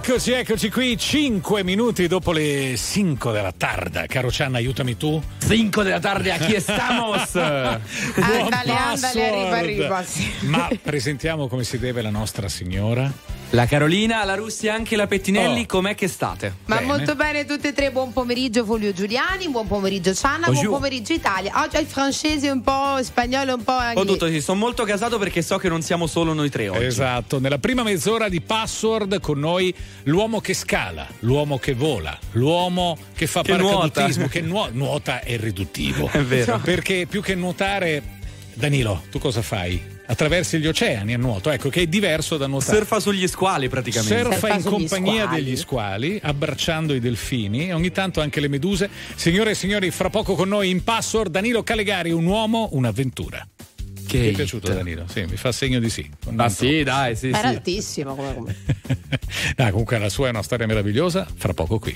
Eccoci qui, 5 minuti dopo le 5 della tarda. Caro Cianna, aiutami tu. 5 della tarda, aquí estamos. Andale, arriva. Sì. Ma presentiamo come si deve la nostra signora. La Carolina, la Russi, anche la Pettinelli, com'è che state? Ma Bene. molto bene tutte e tre, buon pomeriggio Fulvio Giuliani, buon pomeriggio Cianna, Bonjour. buon pomeriggio Italia. Oggi il francese un po' spagnolo, un po' Ho anche. tutto, sì, sono molto casato perché so che non siamo solo noi tre oggi. Esatto, nella prima mezz'ora di Password con noi l'uomo che scala, l'uomo che vola, l'uomo che fa Che paracadutismo, che nuota è riduttivo. È vero. Perché più che nuotare, Danilo, tu cosa fai? Attraversi gli oceani a nuoto, ecco, che è diverso da nuotare. Surfa sugli squali praticamente. Surfa in sugli compagnia squali. degli squali, abbracciando i delfini e ogni tanto anche le meduse. Signore e signori, fra poco con noi in Password Danilo Calegari, un uomo, un'avventura. Che Ti è hit. piaciuto Danilo? Sì, mi fa segno di sì. Ah sì, dai, sì, Era sì. altissimo come. No, comunque la sua è una storia meravigliosa, fra poco qui.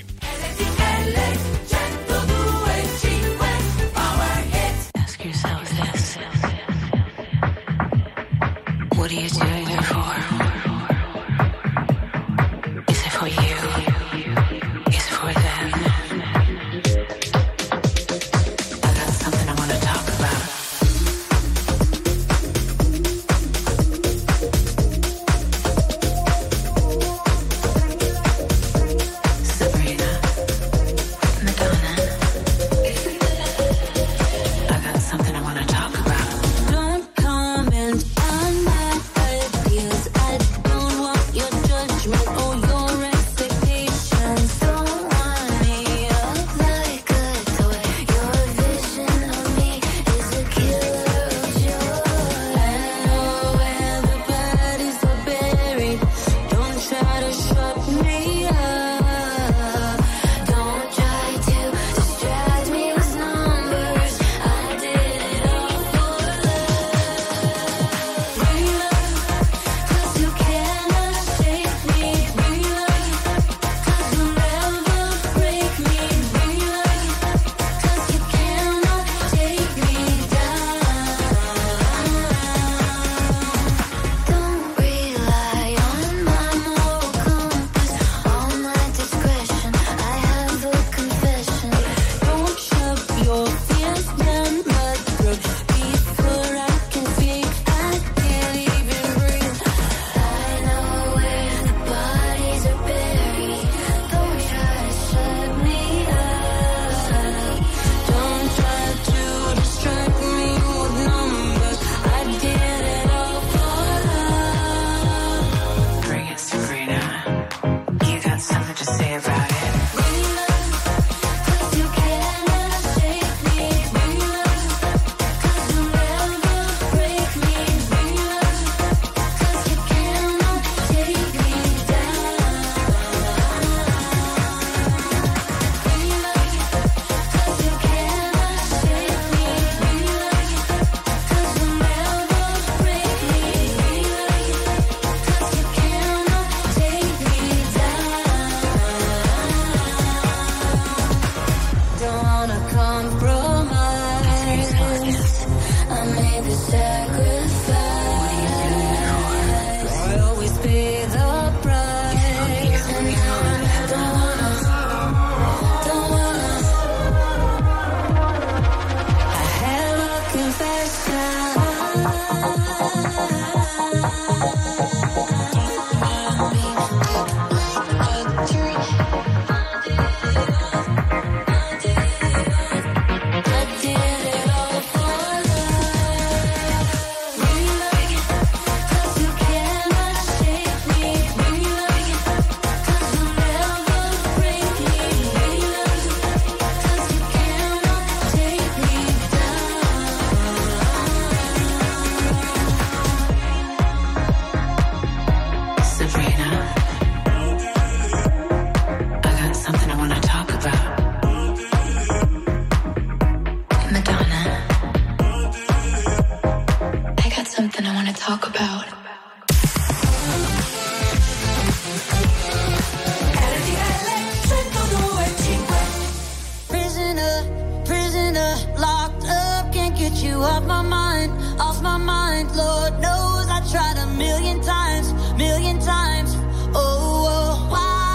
Ask yourself this. What are you doing it for? Is it for you? Is it for them? I got something I want to talk about. Sabrina, Madonna. I got something I want to talk about. Don't comment on my ideas. I don't want your judgment or your expectations. Don't want me up like a toy. Your vision of me is a killer of joy. I know where the bodies are buried. Don't try to shut me up. Don't try to distract me with numbers. I did it all for love. Bring love, 'cause you cannot shake me. Bring love, 'cause you'll never break me. Bring love, 'cause you cannot take me down. Don't rely on my moral compass, on my discretion. I have a confession. Don't shove your fears down my throat before I can speak. I can't even breathe. I know where the bodies are buried. Don't try to shut me up. Don't try to distract me with numbers. I did it all for love. Bring it, Sabrina. You got something to say about it. Bring love, 'cause you cannot shake me. Bring love, 'cause you'll never break me. Bring love, 'cause you cannot take me down. Bring love, 'cause you cannot shake me. Bring love, 'cause you'll never break me. Bring love, 'cause you cannot take me down. Don't wanna compromise. I made the sacrifice. I always pay the price. Don't wanna. I have a confession. I did it all for love. Bring love, 'cause you cannot shake me. Bring love, 'cause you'll never break me. Bring love, 'cause you cannot take me down. Sabrina, I got something I want to talk about. Madonna, I got something I want to talk about. Prisoner, locked up, can't get you off my mind, Lord knows I tried a million times. Oh, why?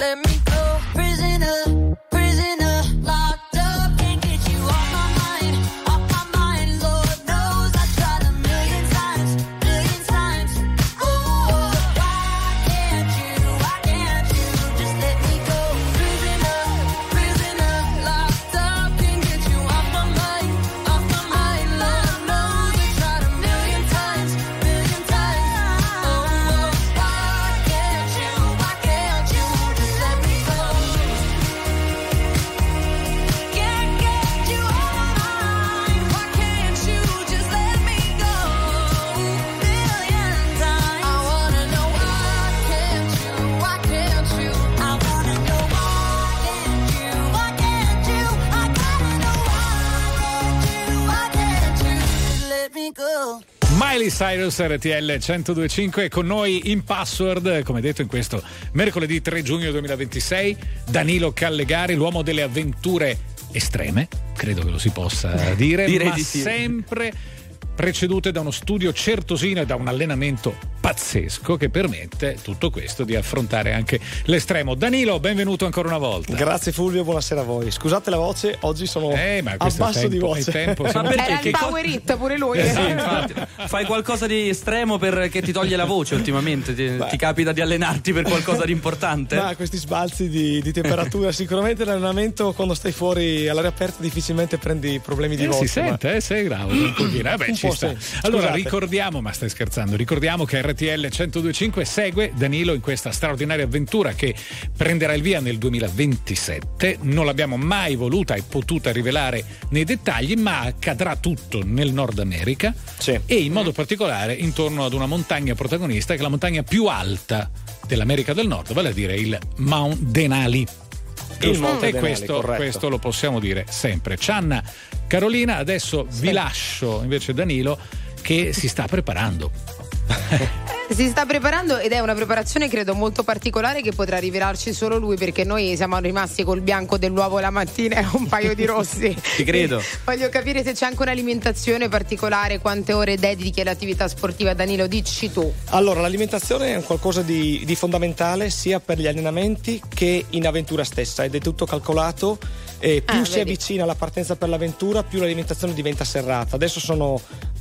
let me go. Prisoner, prisoner, locked up, can't get you off my mind, Lord knows I tried a million times, oh, why can't you just let me go. Prisoner, prisoner, locked up, can't get you off my mind, Lord knows I tried a million times, oh, why can't you just let me go. Can't get you off my mind, why can't you just let me go. Million times, I wanna know why can't you, I wanna know why can't you, I gotta know why can't you just let me go. Miley Cyrus, RTL 102.5, con noi in Password, come detto, in questo mercoledì 3 giugno 2026, Danilo Callegari, l'uomo delle avventure estreme, credo che lo si possa dire, Direi ma di sì. sempre precedute da uno studio certosino e da un allenamento pazzesco che permette tutto questo di affrontare anche l'estremo. Danilo, benvenuto ancora una volta. Grazie Fulvio, buonasera a voi. Scusate la voce, oggi sono Ma a questo basso di voce. tempo, Ma perché? Era Che il co- power hit pure lui. Sì, infatti. Fai qualcosa di estremo che ti toglie la voce ultimamente? Ti capita di allenarti per qualcosa di importante? Ma questi sbalzi di temperatura, sicuramente l'allenamento quando stai fuori all'aria aperta difficilmente prendi problemi di voce. Si sente, sei bravo un pochino. Vabbè, Un ci po' sta. sì. Allora Scusate. ricordiamo, ma stai scherzando, ricordiamo che RTL 102.5 segue Danilo in questa straordinaria avventura che prenderà il via nel 2027. Non l'abbiamo mai voluta e potuta rivelare nei dettagli, ma accadrà tutto nel Nord America, Sì. e in modo particolare intorno ad una montagna protagonista che è la montagna più alta dell'America del Nord, vale a dire il Mount Denali. Il Monte E Denali, corretto. questo lo possiamo dire sempre. Cianna, Carolina, adesso vi lascio invece Danilo che si sta preparando. Si sta preparando ed è una preparazione credo molto particolare che potrà rivelarci solo lui, perché noi siamo rimasti col bianco dell'uovo la mattina e un paio di rossi. Ti credo. Voglio capire se c'è anche un'alimentazione particolare, quante ore dedichi all'attività sportiva. Danilo, dici tu. Allora, l'alimentazione è un qualcosa di fondamentale sia per gli allenamenti che in avventura stessa ed è tutto calcolato. E più si vedi. avvicina alla partenza per l'avventura, più l'alimentazione diventa serrata. Adesso sono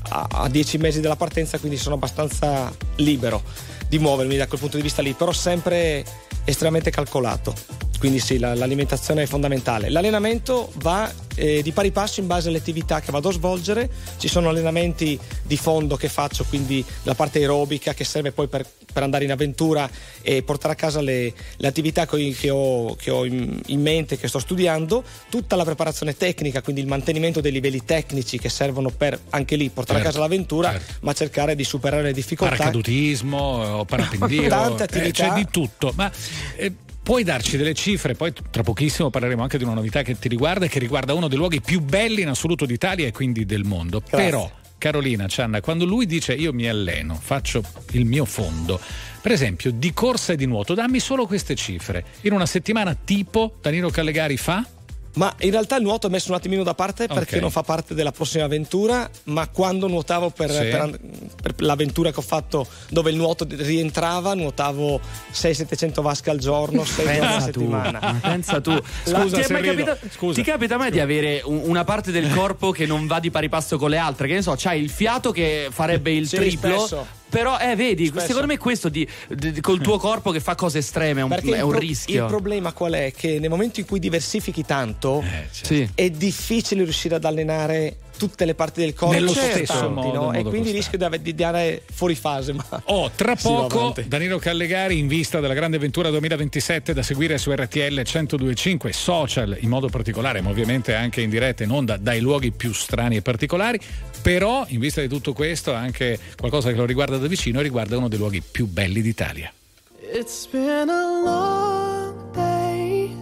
a 10 mesi dalla partenza, quindi sono abbastanza libero di muovermi da quel punto di vista lì, però sempre estremamente calcolato. Quindi sì, l'alimentazione è fondamentale. L'allenamento va di pari passo in base alle attività che vado a svolgere. Ci sono allenamenti di fondo che faccio, quindi la parte aerobica che serve poi per andare in avventura e portare a casa le attività che ho in mente, che sto studiando, tutta la preparazione tecnica, quindi il mantenimento dei livelli tecnici che servono per anche lì portare a casa l'avventura, ma cercare di superare le difficoltà. Paracadutismo, parapendio, Tante attività. c'è di tutto, ma puoi darci delle cifre? Poi tra pochissimo parleremo anche di una novità che ti riguarda e che riguarda uno dei luoghi più belli in assoluto d'Italia e quindi del mondo. Grazie. Però Carolina, Cianna, quando lui dice io mi alleno, faccio il mio fondo, per esempio di corsa e di nuoto, dammi solo queste cifre. In una settimana tipo Danilo Callegari fa? Ma in realtà il nuoto è messo un attimino da parte perché Ok. non fa parte della prossima avventura, ma quando nuotavo per l'avventura che ho fatto dove il nuoto rientrava, nuotavo 600-700 vasche al giorno, 6 giorni alla settimana. Pensa tu. Scusa ti è se mai rido. capitato- Scusa. Ti capita mai di avere una parte del corpo che non va di pari passo con le altre? Che ne so, c'hai il fiato che farebbe il Sì, triplo. spesso. Però vedi, Spesso. secondo me questo col tuo corpo che fa cose estreme è Perché un rischio. il problema qual è? Che nel momento in cui diversifichi tanto Sì. è difficile riuscire ad allenare tutte le parti del corpo Nello costanti, stesso modo, in no? modo E quindi costante. rischio di andare fuori fase. Ma Tra si va poco avanti. Danilo Callegari in vista della Grande Avventura 2027 da seguire su RTL 102.5 social in modo particolare, ma ovviamente anche in diretta in onda dai luoghi più strani e particolari. Però in vista di tutto questo anche qualcosa che lo riguarda da vicino e riguarda uno dei luoghi più belli d'Italia. It's been a long day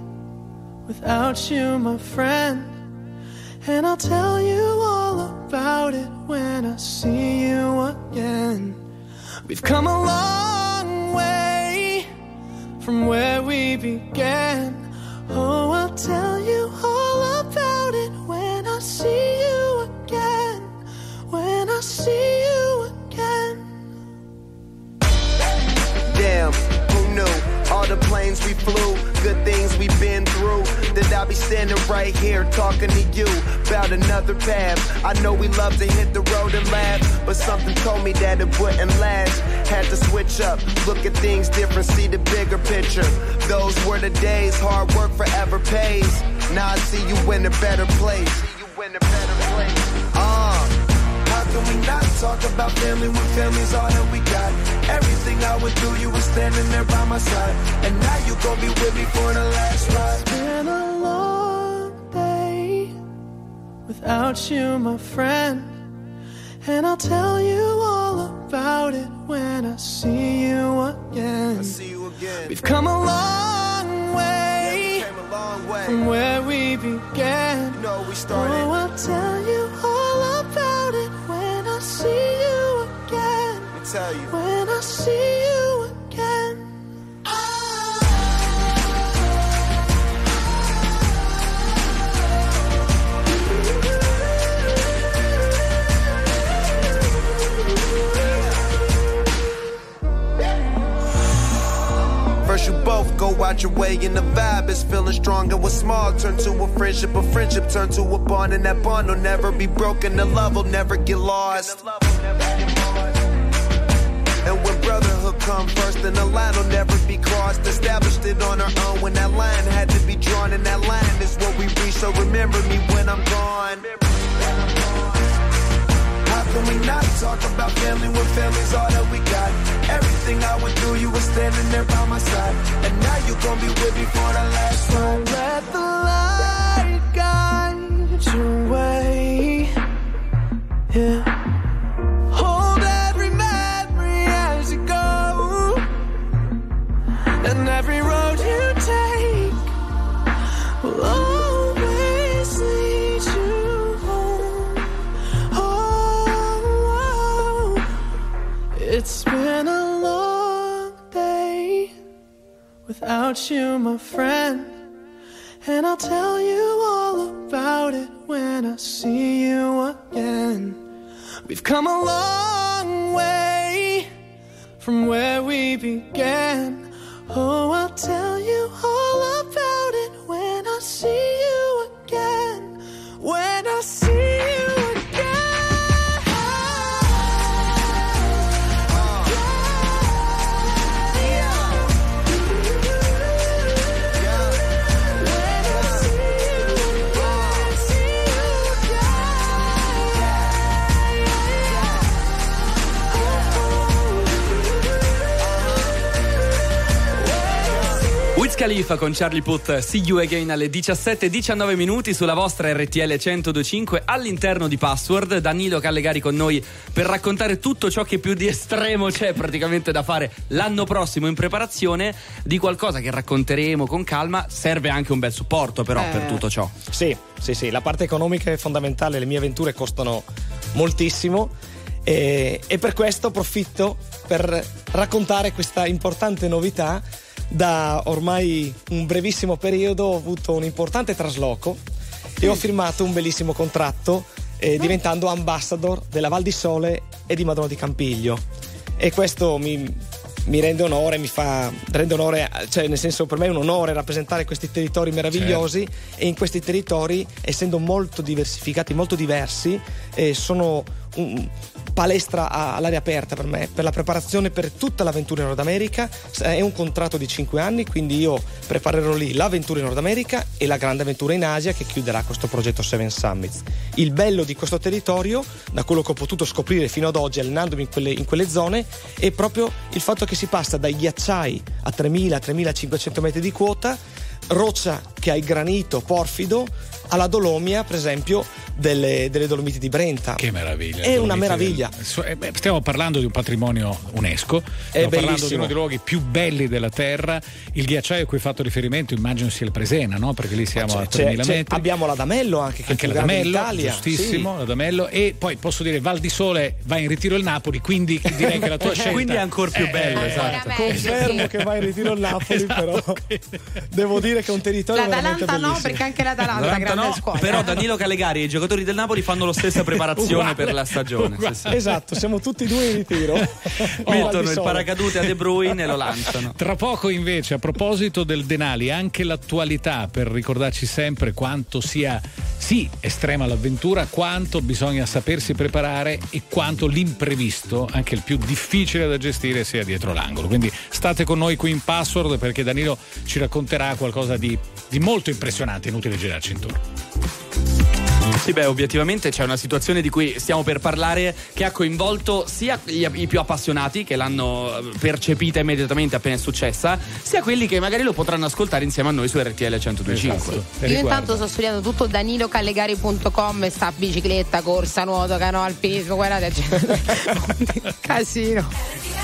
without you, my friend, and I'll tell you all about it when I see you again. We've come a long way from where we began. Oh, I'll tell you all about it when I see you again. When I see you again. Damn, who knew? All the planes we flew, good things we've been through, that I'll be standing right here talking to you about another path. I know we love to hit the road and laugh, but something told me that it wouldn't last. Had to switch up, look at things different, see the bigger picture. Those were the days, hard work forever pays. Now I see you in a better place. How can we not talk about family when family's all that we got? Everything I went through, you were standing there by my side, and now you gon' be with me for the last ride. It's been a long day without you, my friend, and I'll tell you all about it when I see you again. We've come a long way, from where we began. Oh, I'll tell you all about it when I see you again. When I see you again. First you both go out your way and the vibe is feeling strong, and what's small turn to a friendship turn to a bond, and that bond will never be broken, the love will never get lost. And when brotherhood come first, then the line will never be crossed. Established it on our own when that line had to be drawn, and that line is what we reach, so remember me when I'm gone. How can we not talk about family when family's all that we got? Everything I went through, you were standing there by my side, and now you gon' be with me for the last ride. So let the light guide your way. Yeah. Hold every memory as you go, and every road you take will always lead you home. Oh, it's been a long day without you, my friend, and I'll tell you all about it when I see you again. We've come a long way from where we began. Oh, I'll tell you all about it when I see you again. When I see you Khalifa con Charlie Puth, See You Again alle 17:19 minuti sulla vostra RTL 102.5 all'interno di Password. Danilo Callegari con noi per raccontare tutto ciò che più di estremo c'è praticamente da fare l'anno prossimo in preparazione di qualcosa che racconteremo con calma. Serve anche un bel supporto però per tutto ciò. Sì, la parte economica è fondamentale, le mie avventure costano moltissimo e per questo approfitto per raccontare questa importante novità. Da ormai un brevissimo periodo ho avuto un importante trasloco e ho firmato un bellissimo contratto diventando ambassador della Val di Sole e di Madonna di Campiglio, e questo mi rende onore, rende onore, cioè nel senso, per me è un onore rappresentare questi territori meravigliosi. Certo. E in questi territori, essendo molto diversificati, molto diversi, sono palestra all'aria aperta per me, per la preparazione per tutta l'avventura in Nord America. È un contratto di 5 anni, quindi io preparerò lì l'avventura in Nord America e la grande avventura in Asia che chiuderà questo progetto Seven Summits. Il bello di questo territorio, da quello che ho potuto scoprire fino ad oggi allenandomi in quelle zone, è proprio il fatto che si passa dai ghiacciai a 3.000-3.500 metri di quota, roccia che ha il granito porfido, alla Dolomia, per esempio, delle Dolomiti di Brenta. Che meraviglia! È una meraviglia. Stiamo parlando di un patrimonio UNESCO, stiamo parlando di uno dei luoghi più belli della terra. Il ghiacciaio a cui hai fatto riferimento immagino sia il Presena, no? Perché lì siamo a 3.000 metri. Abbiamo l'Adamello anche, che è il più grande d'Italia. Giustissimo, sì. L'Adamello. E poi posso dire Val di Sole va in ritiro il Napoli, quindi direi che la tua scelta quindi è ancora più bello, esatto. Confermo che va in ritiro il Napoli, esatto. Però devo dire che è un territorio L'Atalanta no, bellissimi. perché anche l'Atalanta è L'Atalanta grande no, squadra. però Danilo Calegari e i giocatori del Napoli fanno la stessa preparazione Uguale, per la stagione. uguale. Sì, sì. Esatto, siamo tutti e due in ritiro. Mettono il paracadute a De Bruyne e lo lanciano. Tra poco invece, a proposito del Denali, anche l'attualità, per ricordarci sempre quanto sia sì estrema l'avventura, quanto bisogna sapersi preparare e quanto l'imprevisto, anche il più difficile da gestire, sia dietro l'angolo. Quindi state con noi qui in Password, perché Danilo ci racconterà qualcosa di molto impressionante, inutile girarci intorno. Sì, beh, obiettivamente c'è una situazione di cui stiamo per parlare che ha coinvolto sia i più appassionati, che l'hanno percepita immediatamente appena è successa, sia quelli che magari lo potranno ascoltare insieme a noi su RTL 102.5. Esatto. Io intanto sto studiando tutto danilocallegari.com, sta bicicletta, corsa, nuoto, canoa, alpinismo, guardate, casino.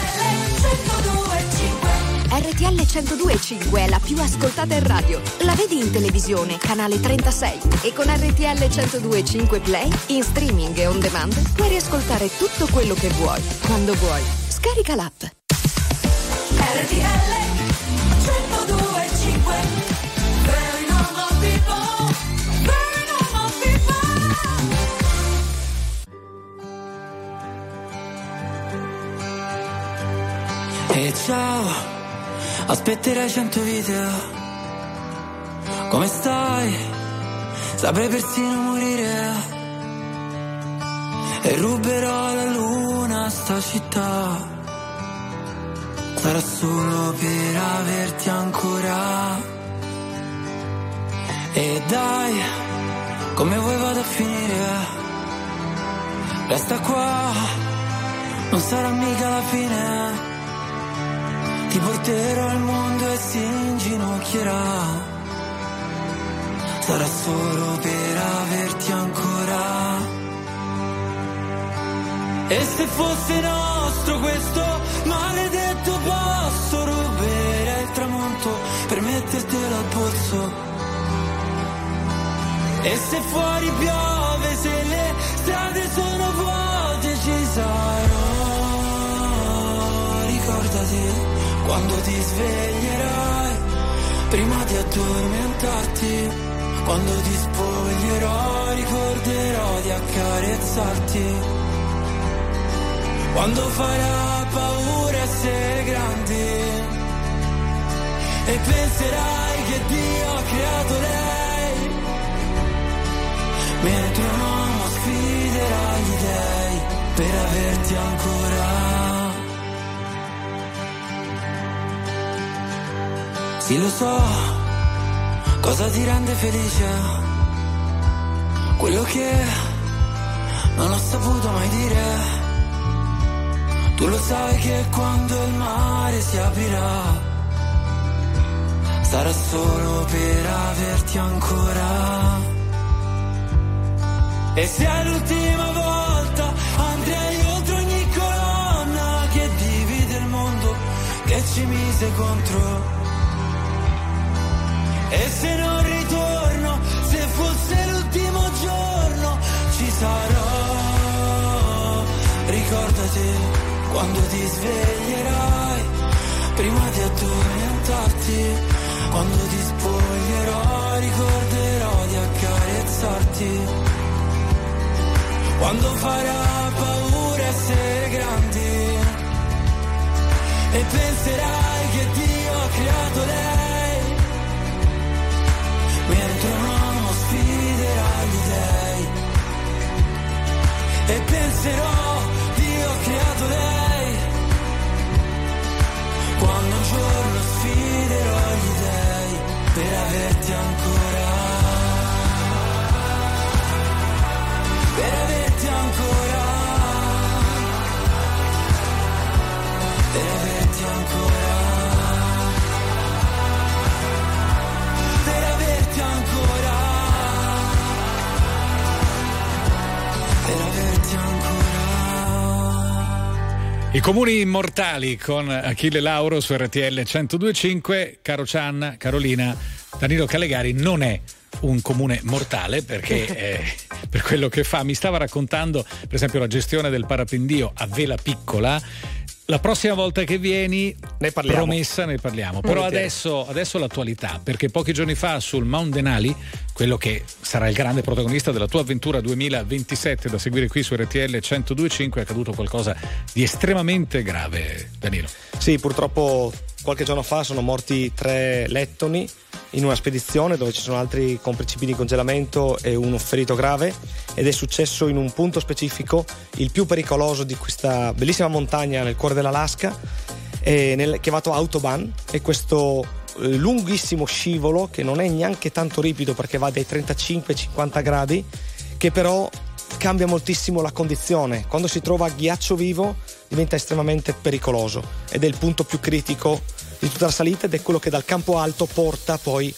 RTL 102.5 è la più ascoltata in radio. La vedi in televisione, canale 36. E con RTL 102.5 Play, in streaming e on demand, puoi riascoltare tutto quello che vuoi, quando vuoi. Scarica l'app. RTL 102.5 Very normal people, very normal people. E ciao, aspetterai 100 video. Come stai? Saprei persino morire. E ruberò la luna a sta città. Sarà solo per averti ancora. E dai, come vuoi vado a finire? Resta qua, non sarà mica la fine. Ti porterò al mondo e si inginocchierà. Sarà solo per averti ancora. E se fosse nostro questo maledetto posto, ruberei il tramonto per mettertelo al polso. E se fuori piove, se le strade sono vuote, ci sarò. Ricordati quando ti sveglierai, prima di addormentarti, quando ti spoglierò, ricorderò di accarezzarti. Quando farà paura essere grandi e penserai che Dio ha creato lei, mentre un uomo sfiderà gli dèi per averti ancora. Sì, lo so, cosa ti rende felice, quello che non ho saputo mai dire. Tu lo sai che quando il mare si aprirà, sarà solo per averti ancora. E se è l'ultima volta, andrei oltre ogni colonna che divide il mondo, che ci mise contro. E se non ritorno, se fosse l'ultimo giorno, ci sarò. Ricordati quando ti sveglierai, prima di addormentarti, quando ti spoglierò, ricorderò di accarezzarti. Quando farà paura essere grandi e penserai che Dio ha creato lei, mentre un uomo sfiderà gli dèi. E penserò, Dio ha creato lei, quando un giorno sfiderò gli dèi per averti ancora. Per averti ancora. Per averti ancora. Per averti ancora. Per averti ancora. I comuni immortali con Achille Lauro su RTL 102.5. Caro Cianna, Carolina, Danilo Calegari non è un comune mortale, perché per quello che fa mi stava raccontando per esempio la gestione del parapendio a vela piccola. La prossima volta che vieni, ne parliamo. Promessa, ne parliamo. Però adesso l'attualità, perché pochi giorni fa sul Mount Denali, quello che sarà il grande protagonista della tua avventura 2027 da seguire qui su RTL 102.5, è accaduto qualcosa di estremamente grave, Danilo. Sì, purtroppo qualche giorno fa sono morti 3 lettoni in una spedizione dove ci sono altri con principi di congelamento e uno ferito grave, ed è successo in un punto specifico, il più pericoloso di questa bellissima montagna nel cuore dell'Alaska, chiamato Autobahn, e questo lunghissimo scivolo che non è neanche tanto ripido perché va dai 35 ai 50 gradi, che però cambia moltissimo la condizione. Quando si trova ghiaccio vivo diventa estremamente pericoloso ed è il punto più critico di tutta la salita, ed è quello che dal campo alto porta poi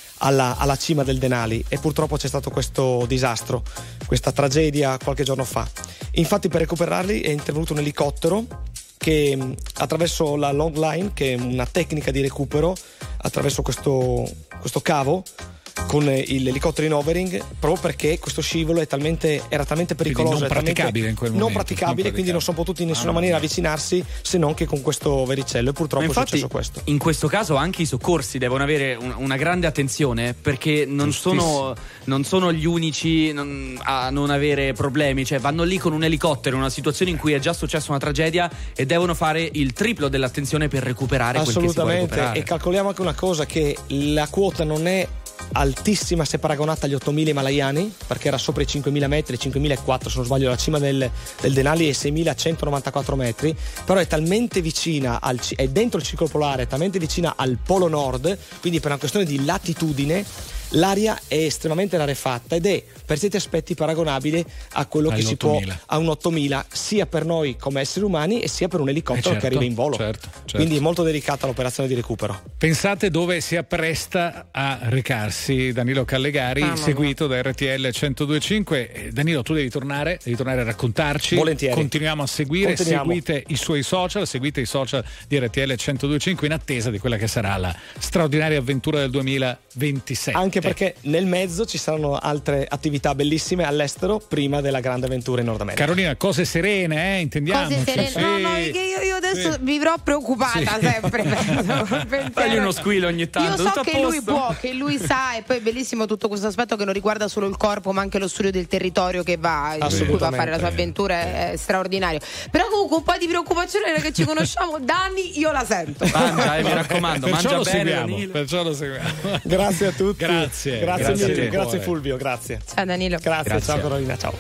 alla cima del Denali, e purtroppo c'è stato questo disastro, questa tragedia qualche giorno fa. Infatti per recuperarli è intervenuto un elicottero che attraverso la long line, che è una tecnica di recupero attraverso questo cavo, con l'elicottero in overing, proprio perché questo scivolo era talmente pericoloso, non praticabile in quel momento, non praticabile, quindi non sono potuti in nessuna maniera avvicinarsi se non che con questo vericello, e purtroppo è successo questo. In questo caso anche i soccorsi devono avere una grande attenzione, perché non sono gli unici a non avere problemi, cioè vanno lì con un elicottero in una situazione in cui è già successa una tragedia e devono fare il triplo dell'attenzione per recuperare quel che si può recuperare. E calcoliamo anche una cosa, che la quota non è altissima se paragonata agli 8.000 himalayani, perché era sopra i 5.000 metri, 5.004 se non sbaglio la cima del Denali, e 6.194 metri, però è talmente vicina è dentro il circolo polare, è talmente vicina al polo nord, quindi per una questione di latitudine l'aria è estremamente rarefatta ed è per certi aspetti paragonabile a quello che si può a un 8000, sia per noi come esseri umani e sia per un elicottero che arriva in volo. Certo. Quindi è molto delicata l'operazione di recupero. Pensate dove si appresta a recarsi Danilo Callegari, seguito da RTL 102.5. Danilo, tu devi tornare a raccontarci. Volentieri. Continuiamo a seguire. Seguite i suoi social, seguite i social di RTL 102.5 in attesa di quella che sarà la straordinaria avventura del 2027. Anche perché nel mezzo ci saranno altre attività bellissime all'estero prima della grande avventura in Nord America. Carolina, cose serene, intendiamo. Cose serene. Sì. No, io adesso vivrò preoccupata sempre. Fagli uno squillo ogni tanto. Io so che lui può, che lui sa, e poi è bellissimo tutto questo aspetto che non riguarda solo il corpo, ma anche lo studio del territorio che va, in cui va a fare la sua avventura, è straordinario. Però comunque un po' di preoccupazione che ci conosciamo, Dani, io la sento. Mangia, mi raccomando, mangia bene. Perciò lo seguiamo. Grazie a tutti. Grazie mille, grazie Fulvio, grazie. Ciao Danilo. Grazie. Ciao Carolina, ciao.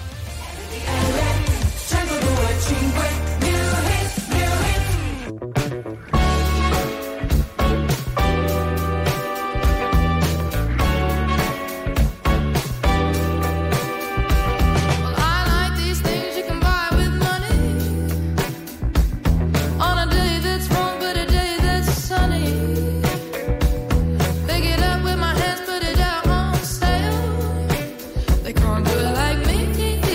They can't do it like me.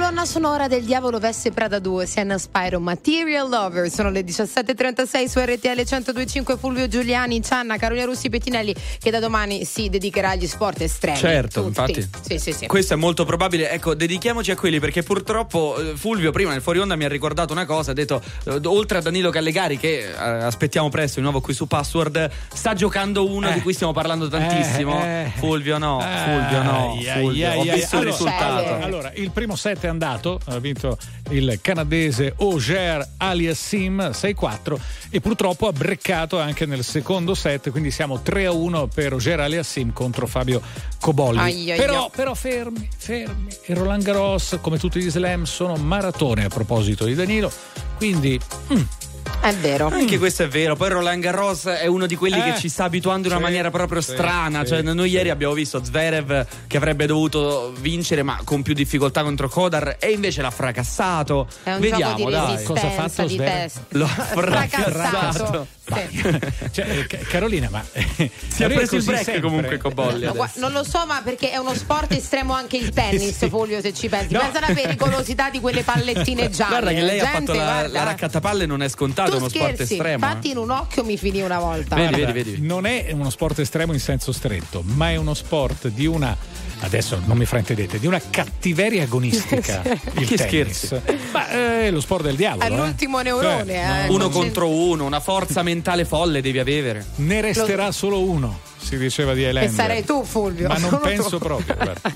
colonna sonora del Diavolo Veste Prada 2, Sienna Spyro, Material Lover. Sono le 17.36 su RTL 102.5. Fulvio Giuliani, Cianna, Carolina Russi Pettinelli, che da domani si dedicherà agli sport estremi. Certo, tutti. infatti. Sì. Questo è molto probabile. Ecco, dedichiamoci a quelli, perché purtroppo Fulvio prima nel fuori onda mi ha ricordato una cosa. Ha detto, oltre a Danilo Gallegari, che aspettiamo presto di nuovo qui su Password, sta giocando uno di cui stiamo parlando tantissimo. Fulvio no. Ho visto il risultato. Allora, il primo set è andato, ha vinto il canadese Auger Aliassime 6-4 e purtroppo ha breccato anche nel secondo set, quindi siamo 3-1 per Auger Aliassime contro Fabio Cobolli. Però fermi. E Roland Garros, come tutti gli slam, sono maratone, a proposito di Danilo, quindi è vero. Anche questo è vero. Poi Roland Garros è uno di quelli che ci sta abituando in una maniera proprio strana. Cioè, noi ieri abbiamo visto Zverev che avrebbe dovuto vincere, ma con più difficoltà contro Kodar, e invece l'ha fracassato. È un Vediamo, gioco di dai. Cosa ha fatto di Zverev? testa. L'ha fracassato. Cioè, Carolina, ma si è preso il break sempre. Comunque Cobolli non lo so, ma perché è uno sport estremo anche il tennis, Fulvio, se ci pensi. Pensa alla pericolosità di quelle pallettine gialle. Guarda che lei ha fatto la raccattapalle, non è scontato, è uno sport estremo. Infatti in un occhio mi finì una volta. Vedi. Non è uno sport estremo in senso stretto, ma è uno sport di una, adesso non mi fraintendete, di una cattiveria agonistica. Il che tennis. scherzi. Ma è lo sport del diavolo. È l'ultimo neurone. Uno contro uno, una forza mentale folle devi avere. Ne resterà solo uno, si diceva di Highlander. E sarei tu, Fulvio. Ma non penso proprio, guarda.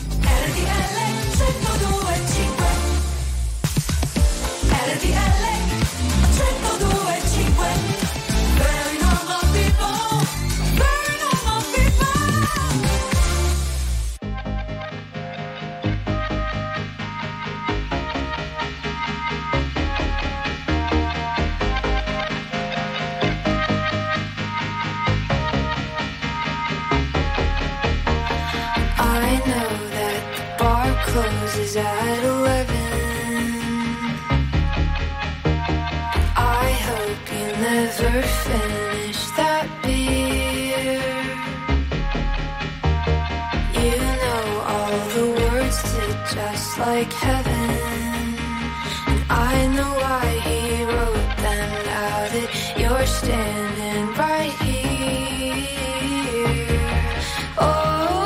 Closes at 11. I hope you never finish that beer. You know all the words to Just Like Heaven, and I know why he wrote them. Now that you're standing right here. Oh,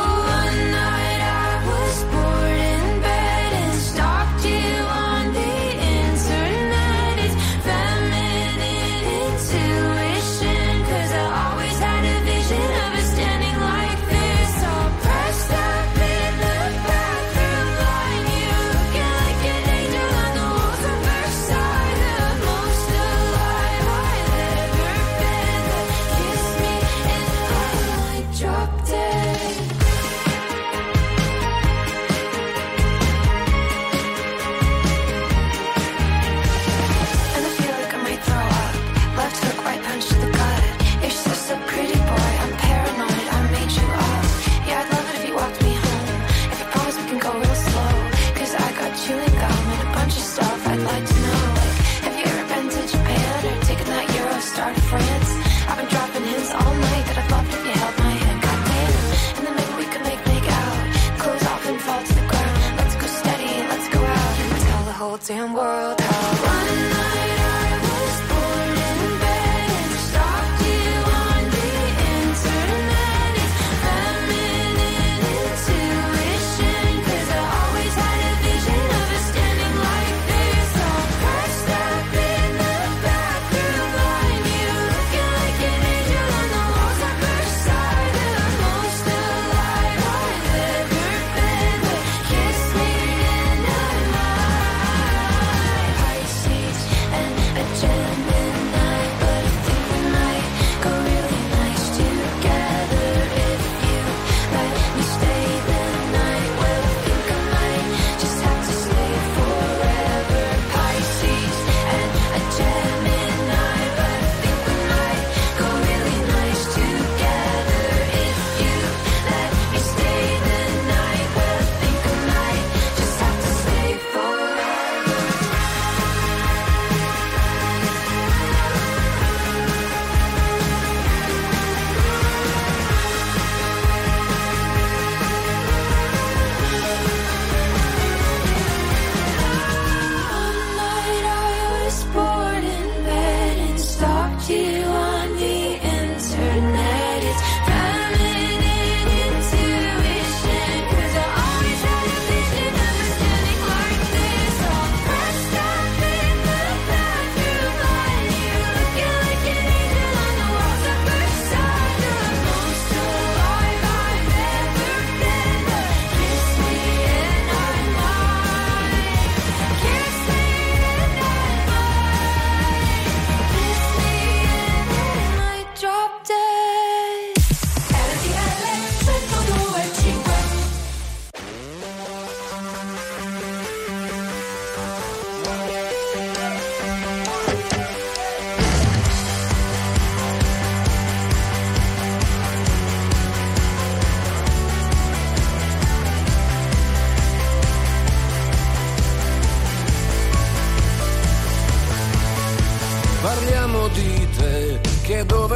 damn world out. One night I was born in bed and stalked you on the internet. It's feminine intuition, 'cause I always had a vision of us standing like this, all pressed up in the bathroom line. You looking like an angel on the walls at Versailles. The most alive I've ever been, but kiss me and I might.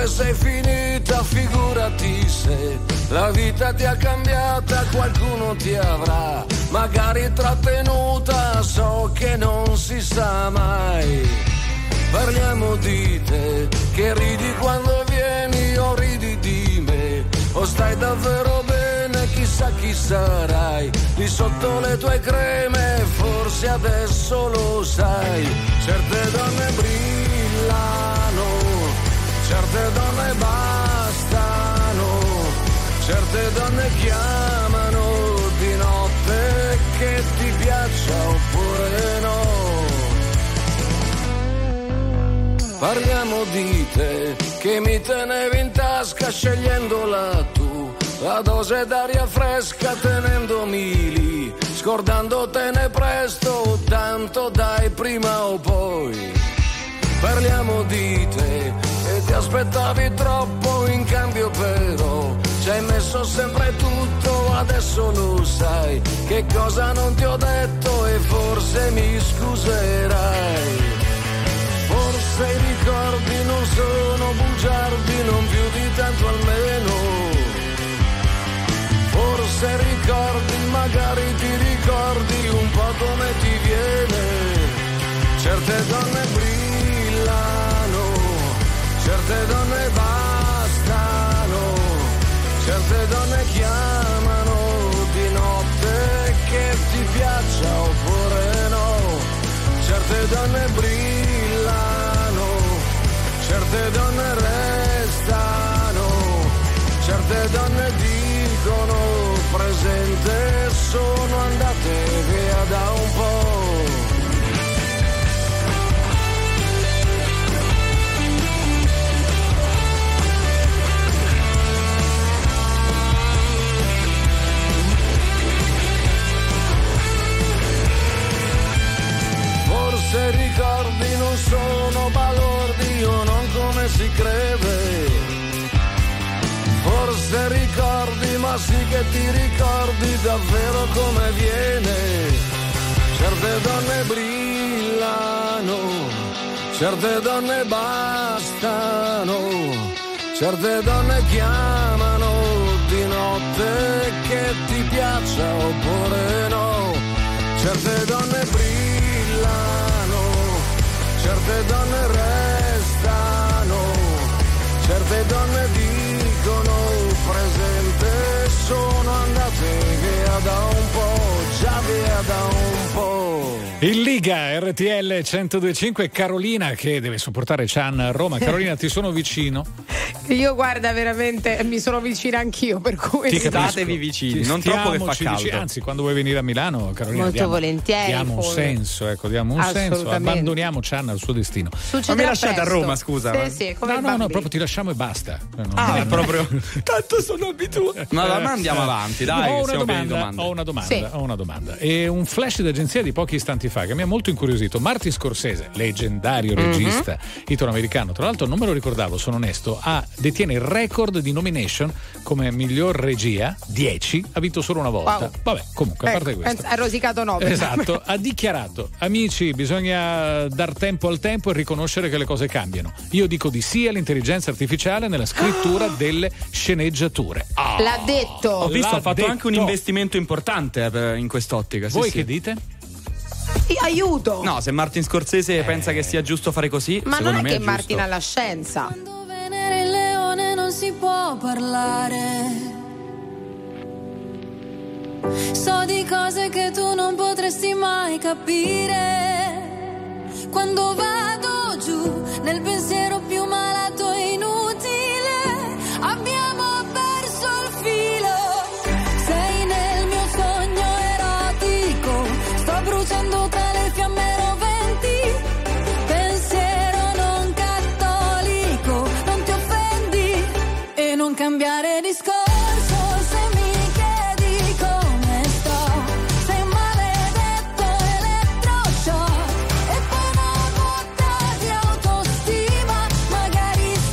sei finita, figurati se la vita ti ha cambiata, qualcuno ti avrà magari trattenuta, so che non si sa mai. Parliamo di te, che ridi quando vieni o ridi di me, o stai davvero bene, chissà chi sarai, lì sotto le tue creme, forse adesso lo sai. Certe donne brillano, certe donne bastano, certe donne chiamano di notte, che ti piaccia oppure no. Parliamo di te, che mi tenevi in tasca scegliendola tu, la dose d'aria fresca tenendomi lì, scordandotene presto, tanto dai prima o poi. Parliamo di te, e ti aspettavi troppo, in cambio però ci hai messo sempre tutto, adesso lo sai, che cosa non ti ho detto e forse mi scuserai. Forse i ricordi non sono bugiardi, non più di tanto almeno. Forse ricordi, magari ti ricordi un po' come ti viene. Certe donne brillano, certe donne bastano, certe donne chiamano di notte, che ti piaccia oppure no. Certe donne brillano, certe donne restano, certe donne dicono presente, sono andate via da un po'. Forse ricordi non sono balordi o non come si crede. Forse ricordi, ma sì che ti ricordi davvero come viene. Certe donne brillano, certe donne bastano, certe donne chiamano di notte, che ti piaccia oppure no. Certe donne brillano, certe donne restano, certe donne dicono presente, sono andate via da un po', già via da un po'. In Liga RTL 102.5 Carolina che deve supportare Chan a Roma. Carolina, ti sono vicino? Io guarda veramente mi sono vicina anch'io, per cui statevi vicini, non troppo che fa caldo. Anzi, quando vuoi venire a Milano, Carolina, molto volentieri, diamo un senso, ecco, diamo un senso, abbandoniamo Chan al suo destino. Ma mi lasciate a Roma, scusa. Sì, come no, proprio ti lasciamo e basta. Proprio tanto sono abituato. Ma andiamo avanti, dai. Ho una domanda. E un flash d'agenzia di pochi istanti fa che mi ha molto incuriosito. Martin Scorsese, leggendario regista italo-americano, tra l'altro non me lo ricordavo, sono onesto, detiene il record di nomination come miglior regia, 10, ha vinto solo una volta. Wow. Vabbè, comunque, a parte questo, ha rosicato 9. Esatto, ha dichiarato: amici, bisogna dar tempo al tempo e riconoscere che le cose cambiano. Io dico di sì all'intelligenza artificiale nella scrittura delle sceneggiature. L'ha detto. Ho visto, ha fatto anche un investimento importante in quest'ottica. Voi che dite? Aiuto. No, se Martin Scorsese pensa che sia giusto fare così, ma secondo non è me che Martin ha la scienza. Quando Venere il leone non si può parlare. So di cose che tu non potresti mai capire. Quando vado giù nel pensiero più malato e inutile, abbiamo perso il filo. Sei nel mio sogno erotico, sto bruciando tra le fiamme roventi. Pensiero non cattolico, non ti offendi e non cambiare discorso. Se mi chiedi come sto, sei un maledetto elettroshock e poi una botta di autostima. Magari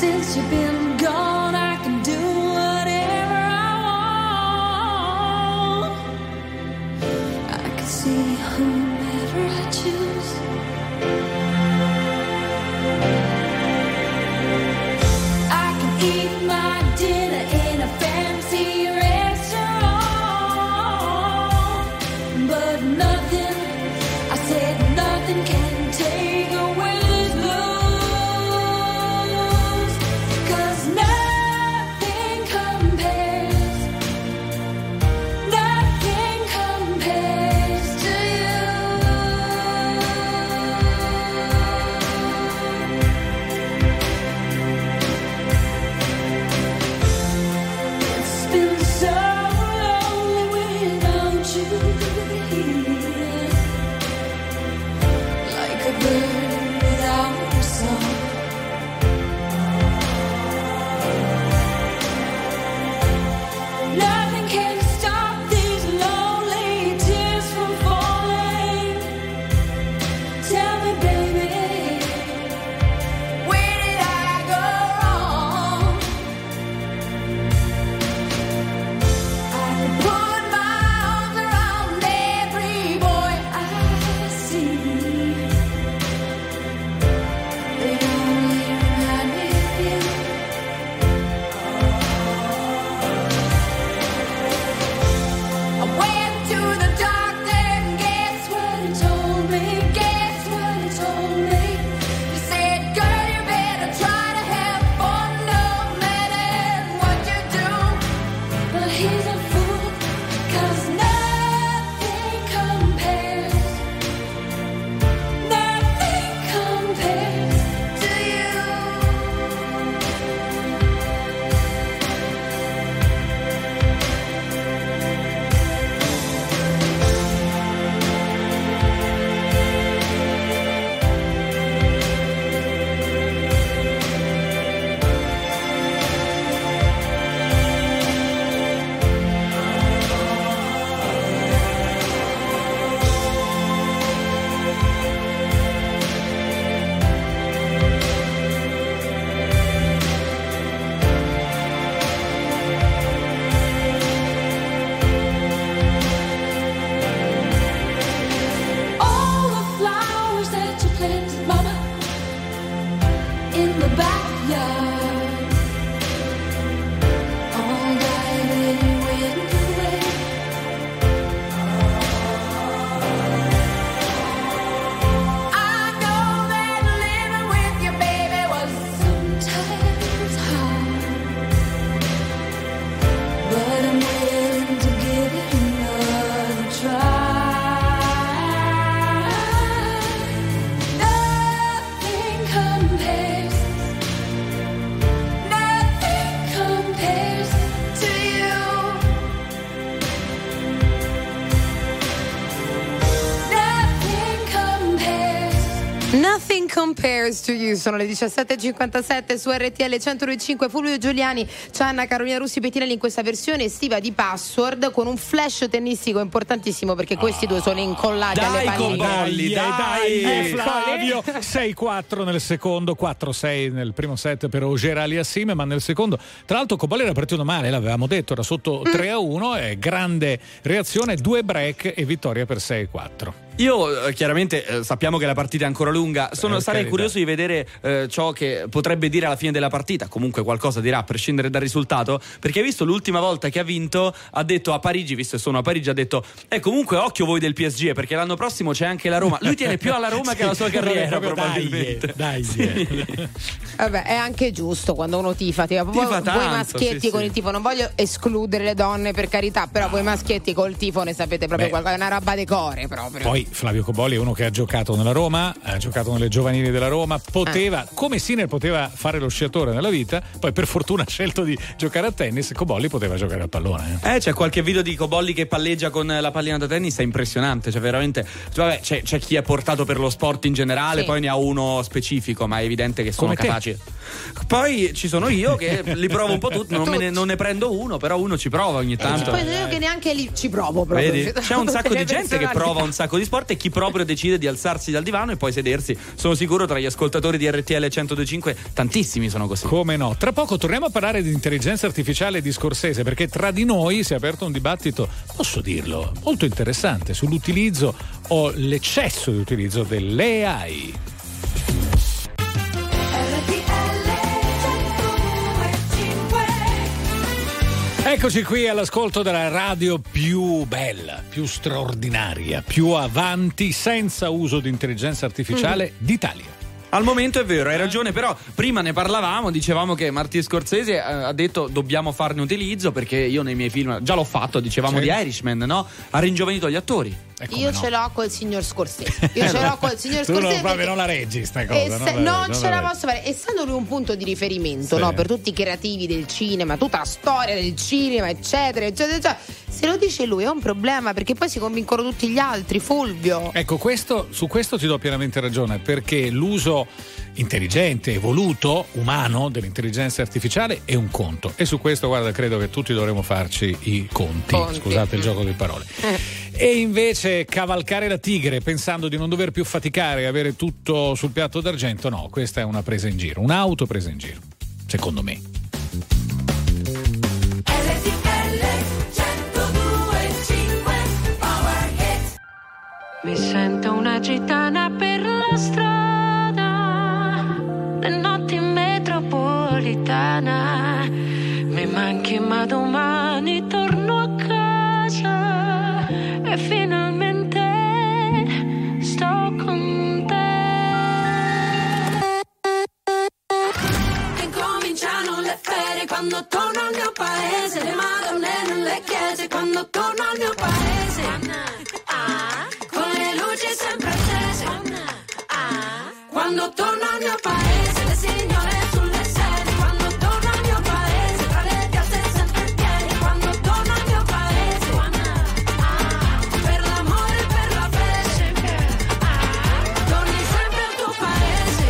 Since you've been gone, I can do whatever I want. I can see whomever I choose. I can eat my dinner in a fancy restaurant, but nothing, I said nothing can take away this blues, 'cause nothing compares to you. It's been so lonely without you here, like a bird without a song. Nothing can stop these lonely tears from falling. Tell me, baby, where did I go wrong? I can put my arms around every boy I see. They only remind me of you. I went to the doctor and guess what he told me? Guess what he told me? He said, girl, you better try to have fun no matter what you do. But he's a fool, 'cause nothing compares to you. All the flowers that you planted, mama, in the backyard, all died when you went away. I know that living with your baby was sometimes hard, but I'm willing to give it another try. Nothing compares to you. Nothing compares to you. Sono le 17.57 su RTL 102.5. Fulvio Giuliani, c'è Anna Carolina Russi Pettinelli in questa versione estiva di Password con un flash tennistico importantissimo, perché questi due sono incollati alle palline. Dai, Flavio. 6-4 nel secondo, 4-6 nel primo set per Auger Aliassime, ma nel secondo, tra l'altro, Cobolli era partito male, l'avevamo detto, era sotto 3-1 e grande reazione, 2 break e vittoria per 6-4. Io chiaramente sappiamo che la partita è ancora lunga, sarei curioso di vedere ciò che potrebbe dire alla fine della partita, comunque qualcosa dirà a prescindere dal risultato, perché hai visto l'ultima volta che ha vinto, ha detto a Parigi, visto che sono a Parigi, ha detto comunque occhio voi del PSG, perché l'anno prossimo c'è anche la Roma, lui tiene più alla Roma che alla sua carriera probabilmente. Dai. Vabbè, è anche giusto quando uno tifa voi maschietti sì, con il tifo, non voglio escludere le donne per carità, però voi maschietti col tifo ne sapete proprio qualcosa, è una roba di core proprio. Poi Flavio Cobolli è uno che ha giocato nella Roma, ha giocato nelle giovanili della Roma, poteva, come Sinner poteva fare lo sciatore nella vita, poi per fortuna ha scelto di giocare a tennis, Cobolli poteva giocare a pallone. C'è qualche video di Cobolli che palleggia con la pallina da tennis, è impressionante, cioè veramente, vabbè, c'è chi è portato per lo sport in generale, sì. Poi ne ha uno specifico, ma è evidente che sono capaci. Poi ci sono io che li provo un po' tutti, non ne prendo uno, però uno ci prova ogni tanto. Poi io che neanche lì ci provo proprio. Vedi? C'è un sacco di gente che prova un sacco di sport. sport e chi proprio decide di alzarsi dal divano e poi sedersi. Sono sicuro tra gli ascoltatori di RTL 102.5 tantissimi sono così. Come no? Tra poco torniamo a parlare di intelligenza artificiale di Scorsese, perché tra di noi si è aperto un dibattito, posso dirlo, molto interessante sull'utilizzo o l'eccesso di utilizzo dell'AI. Eccoci qui all'ascolto della radio più bella, più straordinaria, più avanti, senza uso di intelligenza artificiale d'Italia. Al momento è vero, hai ragione, però prima ne parlavamo, dicevamo che Martin Scorsese ha detto dobbiamo farne utilizzo, perché io nei miei film già l'ho fatto, dicevamo di Irishman, no? Ha ringiovanito gli attori. Io ce l'ho col signor Scorsese. Io ce l'ho col signor tu Scorsese. Non, proprio non la reggi sta cosa. Non ce la posso fare. Essendo lui un punto di riferimento, no? Per tutti i creativi del cinema, tutta la storia del cinema, eccetera, eccetera, eccetera. Se lo dice lui è un problema, perché poi si convincono tutti gli altri, Fulvio. Ecco, su questo ti do pienamente ragione, perché l'uso intelligente, evoluto, umano dell'intelligenza artificiale è un conto. E su questo, guarda, credo che tutti dovremmo farci i conti. Scusate il gioco di parole. E invece cavalcare la tigre pensando di non dover più faticare e avere tutto sul piatto d'argento, no, questa è una presa in giro, un'auto presa in giro, secondo me. Mi sento una gitana per la strada, le notti in metropolitana. Mi manchi ma domani torno a casa e finalmente sto con te. Incominciano le ferie quando torno al mio paese, le madonne nelle chiese quando torno al mio paese. Con le luci sempre accese. Quando torno al mio paese, le signore sulle sedie. Quando torno al mio paese, tra le piazze sempre piene. Quando torno al mio paese, per l'amore e per la fede, torni sempre al tuo paese.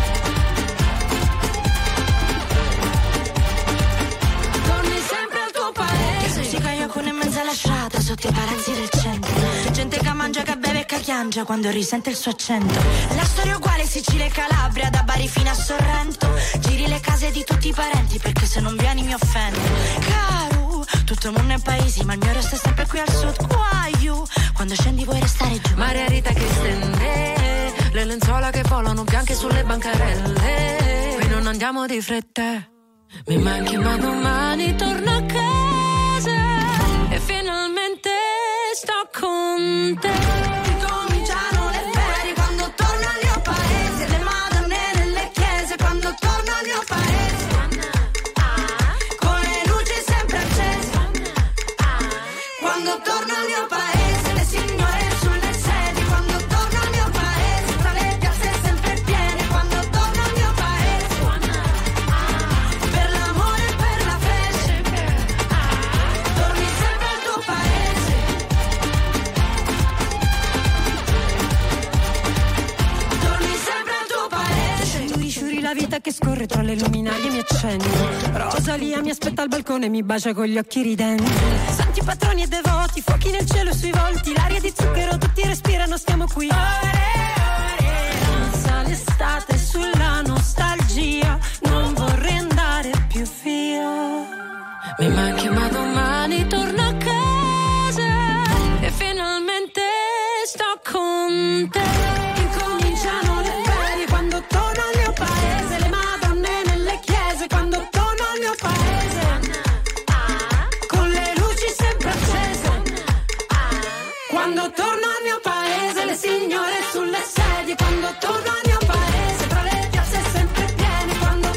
Torni sempre al tuo paese. Musica io con in mezzo alla strada, sotto i palazzi del centro. Gente che mangia, che beve e che chiangia quando risente il suo accento. La storia è uguale, Sicilia e Calabria, da Bari fino a Sorrento. Giri le case di tutti i parenti, perché se non vieni mi offendi. Caro, tutto il mondo è paesi, ma il mio resto è sempre qui al sud. Guaio, quando scendi vuoi restare giù. Maria Rita che stende, le lenzuola che volano bianche sulle bancarelle. Qui non andiamo di fretta. Mi manchi ma domani torno a casa e finalmente sto con te. Cominciano le ferie quando torno al mio paese, le madonne nelle chiese quando torno al mio paese. Con le luci sempre accese. Quando torno al mio paese, le signore sulle sedie. Quando torno al mio paese, tra le piazze sempre piene. Quando torno al mio paese, per l'amore e per la fede, torni sempre al tuo paese. Torni sempre al tuo paese. Tu risciuri la vita che scorre tra le luminarie, mi accendi. Rosalia mi aspetta al balcone e mi bacia con gli occhi ridenti. Santi patroni e devoti, fuochi nel cielo sui volti. L'aria di zucchero, tutti respirano, stiamo qui. Danza l'estate sulla nostalgia, non vorrei andare più via. Mi manchi ma domani torno a casa e finalmente sto con te. Incominciano le ferie quando torno al mio paese, le madonne nelle chiese quando torno al mio paese. Con le luci sempre accese. Quando torno al mio paese, le signore sulle sedie. Quando torno al mio paese, tra le piazze sempre piene. Quando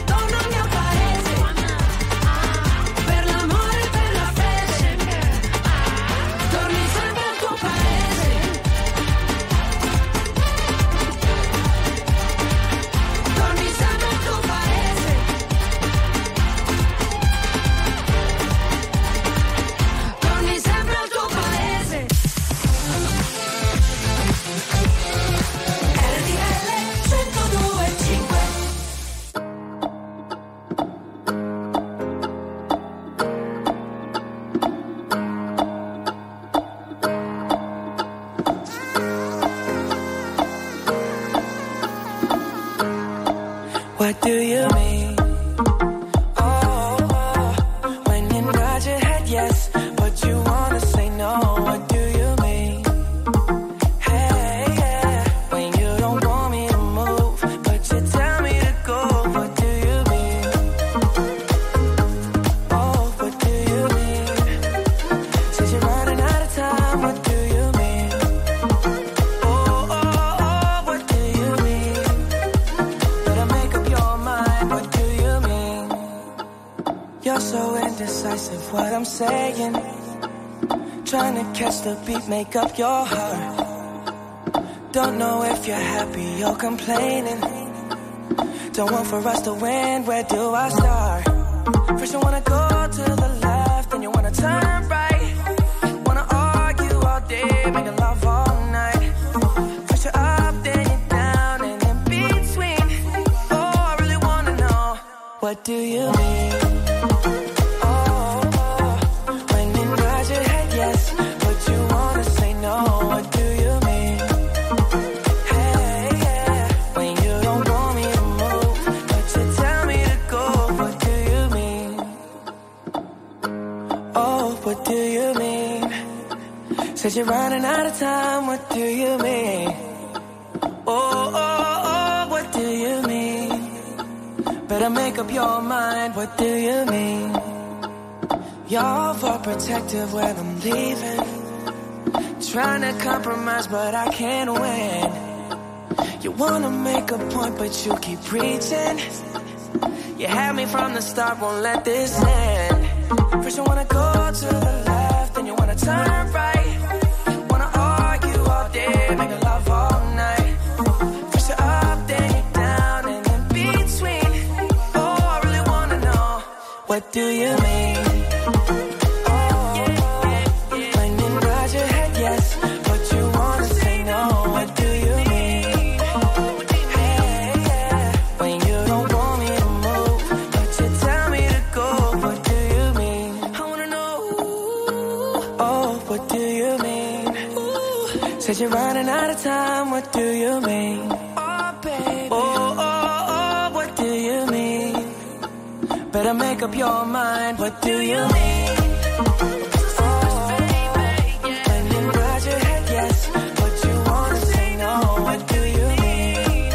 What do you mean? Oh, when you nod your head yes, but you wanna say no. What do you mean? Hey, yeah, when you don't want me to move, but you tell me to go. What do you mean? Oh, what do you mean? Says you're running out of time. What do you mean? Oh, what do you mean? Better make up your mind. What do you mean? You're so indecisive, what I'm saying. Trying to catch the beat, make up your heart. Don't know if you're happy or complaining. Don't want for us to win, where do I start? First you wanna go to the left, then you wanna turn right. Wanna argue all day, making love all night. First you're up, then you're down, and in between. Oh, I really wanna know, what do you mean? Oh, when you nod your head yes, but you wanna say no. What do you mean? Hey, yeah, when you don't want me to move, but you tell me to go. What do you mean? Oh, what do you mean? Said you're running out of time. What do you mean? Oh, what do you mean? Better make up your mind. What do you mean? You're overprotective when I'm leaving. Trying to compromise, but I can't win. You wanna make a point, but you keep preaching. You had me from the start, won't let this end. First you wanna go to the left, then you wanna turn right. Wanna argue all day, make love all night. First you're up, then you're down, and in between. Oh, I really wanna know, what do you mean? When you nod your head yes, but you wanna say no. What do you mean? Hey, yeah, when you don't want me to move, but you tell me to go. What do you mean? I wanna know. Oh, what do you mean? Said you're running out of time. What do you mean? Oh, baby. Oh, what do you mean? Better make up your mind. What do you mean? When you nod your head yes, but you wanna say no. What do you mean?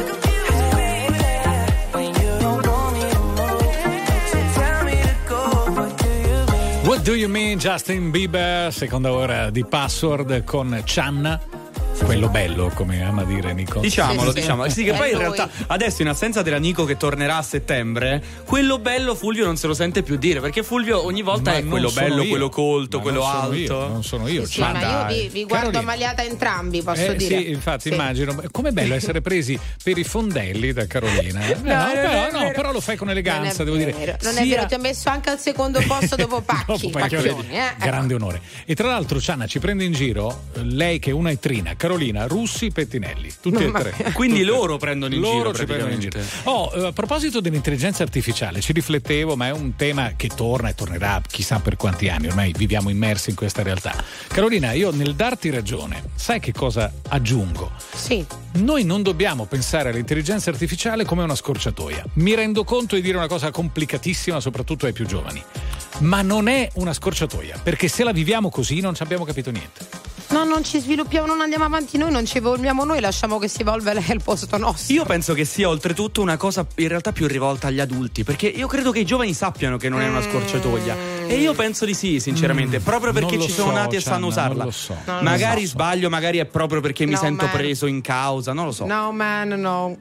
Hey, yeah, when you don't want me to move, but you tell me to go. What do you mean? What do you mean? Justin Bieber, seconda ora di Password con Channa. Quello bello, come ama dire Nico. Diciamolo, Sì, sì. diciamo. Sì, che poi in Lui. realtà adesso in assenza della Nico che tornerà a settembre, quello bello Fulvio non se lo sente più dire, perché Fulvio ogni volta Ma è non quello sono bello, io. quello colto, Ma quello non sono alto. io, non sono io. Sì, ma io vi guardo Carolina. ammaliata entrambi, posso dire. Sì, infatti Sì. immagino. Com'è bello essere presi per i fondelli da Carolina. Però lo fai con eleganza, devo dire. Non è vero, ti ho messo anche al secondo posto dopo Pacchi. Pacchioni, Grande onore. E tra l'altro Cianna ci prende in giro, lei che è una etrina, Carolina, Russi, Pettinelli, tutti e tre. Quindi loro prendono in Loro giro ci prendono in giro. praticamente. A proposito dell'intelligenza artificiale, ci riflettevo, ma è un tema che torna e tornerà chissà per quanti anni, ormai viviamo immersi in questa realtà. Carolina, io nel darti ragione, sai che cosa aggiungo? Sì. Noi non dobbiamo pensare all'intelligenza artificiale come una scorciatoia. Mi rendo conto di dire una cosa complicatissima, soprattutto ai più giovani. Ma non è una scorciatoia, perché se la viviamo così non ci abbiamo capito niente. No, non ci sviluppiamo, non andiamo avanti noi, non ci evolviamo noi, lasciamo che si evolve lei al posto nostro. Io penso che sia oltretutto una cosa in realtà più rivolta agli adulti, perché io credo che i giovani sappiano che non è una scorciatoia. E io penso di sì, sinceramente, proprio perché non lo ci sono so, nati e sanno Cianna, usarla. non lo so. Magari sbaglio, magari è proprio perché mi No, sento man. preso in causa, non lo so. No, man, no.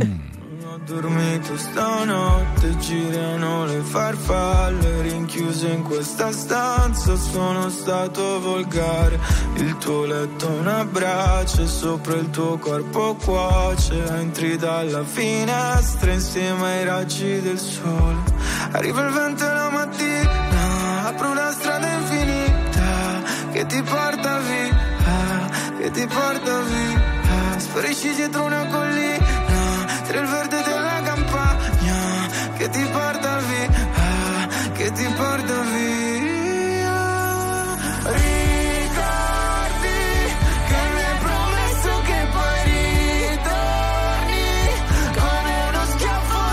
Ho dormito stanotte, girano le farfalle, rinchiuso in questa stanza, sono stato volgare. Il tuo letto è una brace, sopra il tuo corpo cuoce. Entri dalla finestra insieme ai raggi del sole. Arriva il vento la mattina, apro una strada infinita che ti porta via, che ti porta via. Sparisci dietro una collina, tra il verde della campagna, che ti porta via, che ti porta via. Ricordi che mi hai promesso che poi ritorni, come uno schiaffo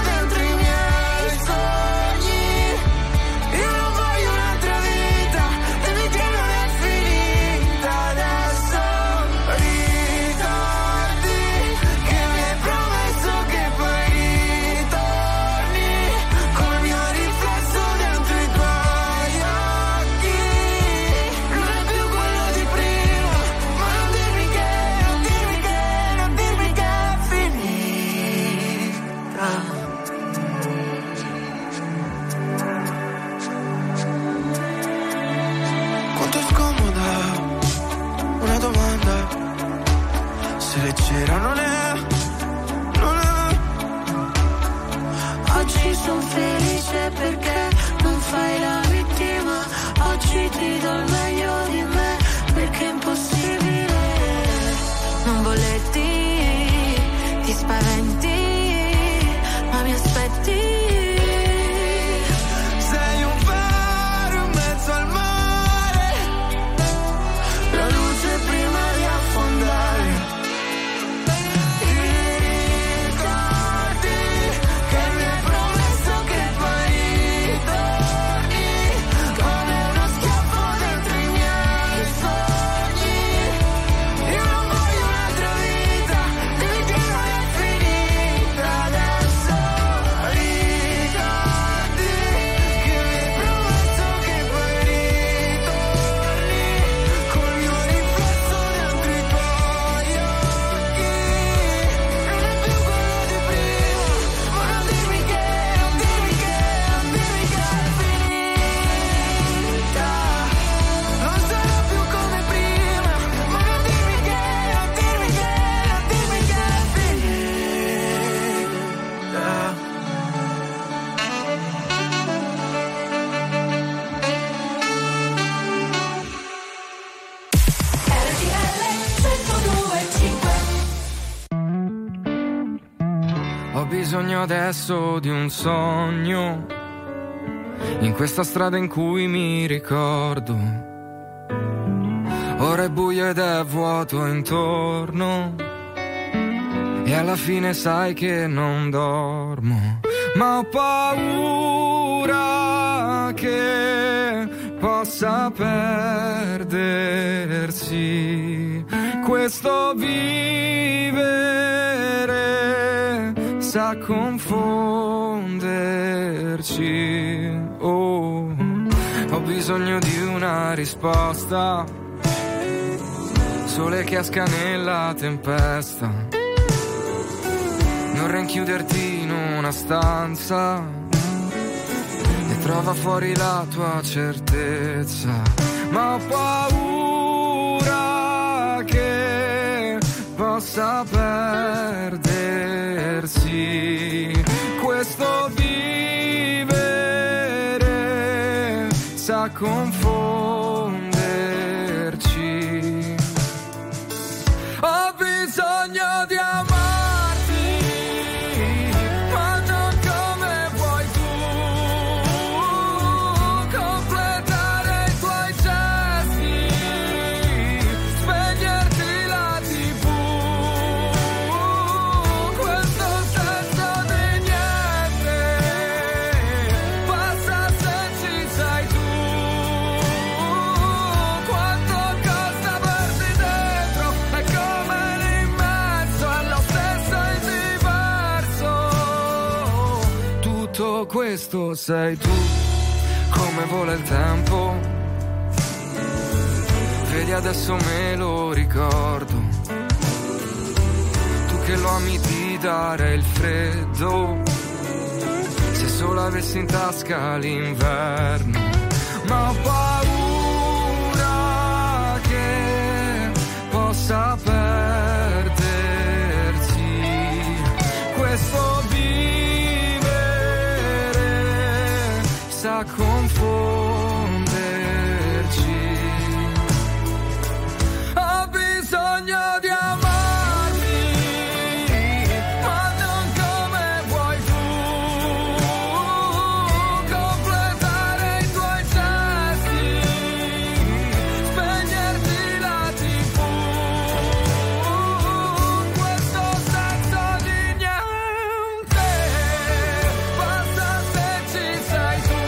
bisogno adesso di un sogno, in questa strada in cui mi ricordo. Ora è buio ed è vuoto intorno, e alla fine sai che non dormo, ma ho paura che possa perdersi questo vivere, sa confonderci. Oh, ho bisogno di una risposta, sole che esca nella tempesta, non rinchiuderti in una stanza e trova fuori la tua certezza, ma ho paura che possa perdersi questo vivere, sa confonderci. Ho bisogno di amarti, ma non come vuoi tu, completare i tuoi gesti, spegnerti la TV, questo senso di niente passa se ci sei tu. Quanto costa averti dentro, è come l'immenso, è lo stesso il diverso. Tutto questo sei tu, come vola il tempo, vedi adesso me lo ricordo, tu che lo ami di dare il freddo, se solo avessi in tasca l'inverno, ma ho paura che possa perdersi questo vivere, sa confonderci. Ho bisogno di amarti, ma non come vuoi tu, completare i tuoi gesti, spegnerti la TV, questo senso di niente basta se ci sei tu.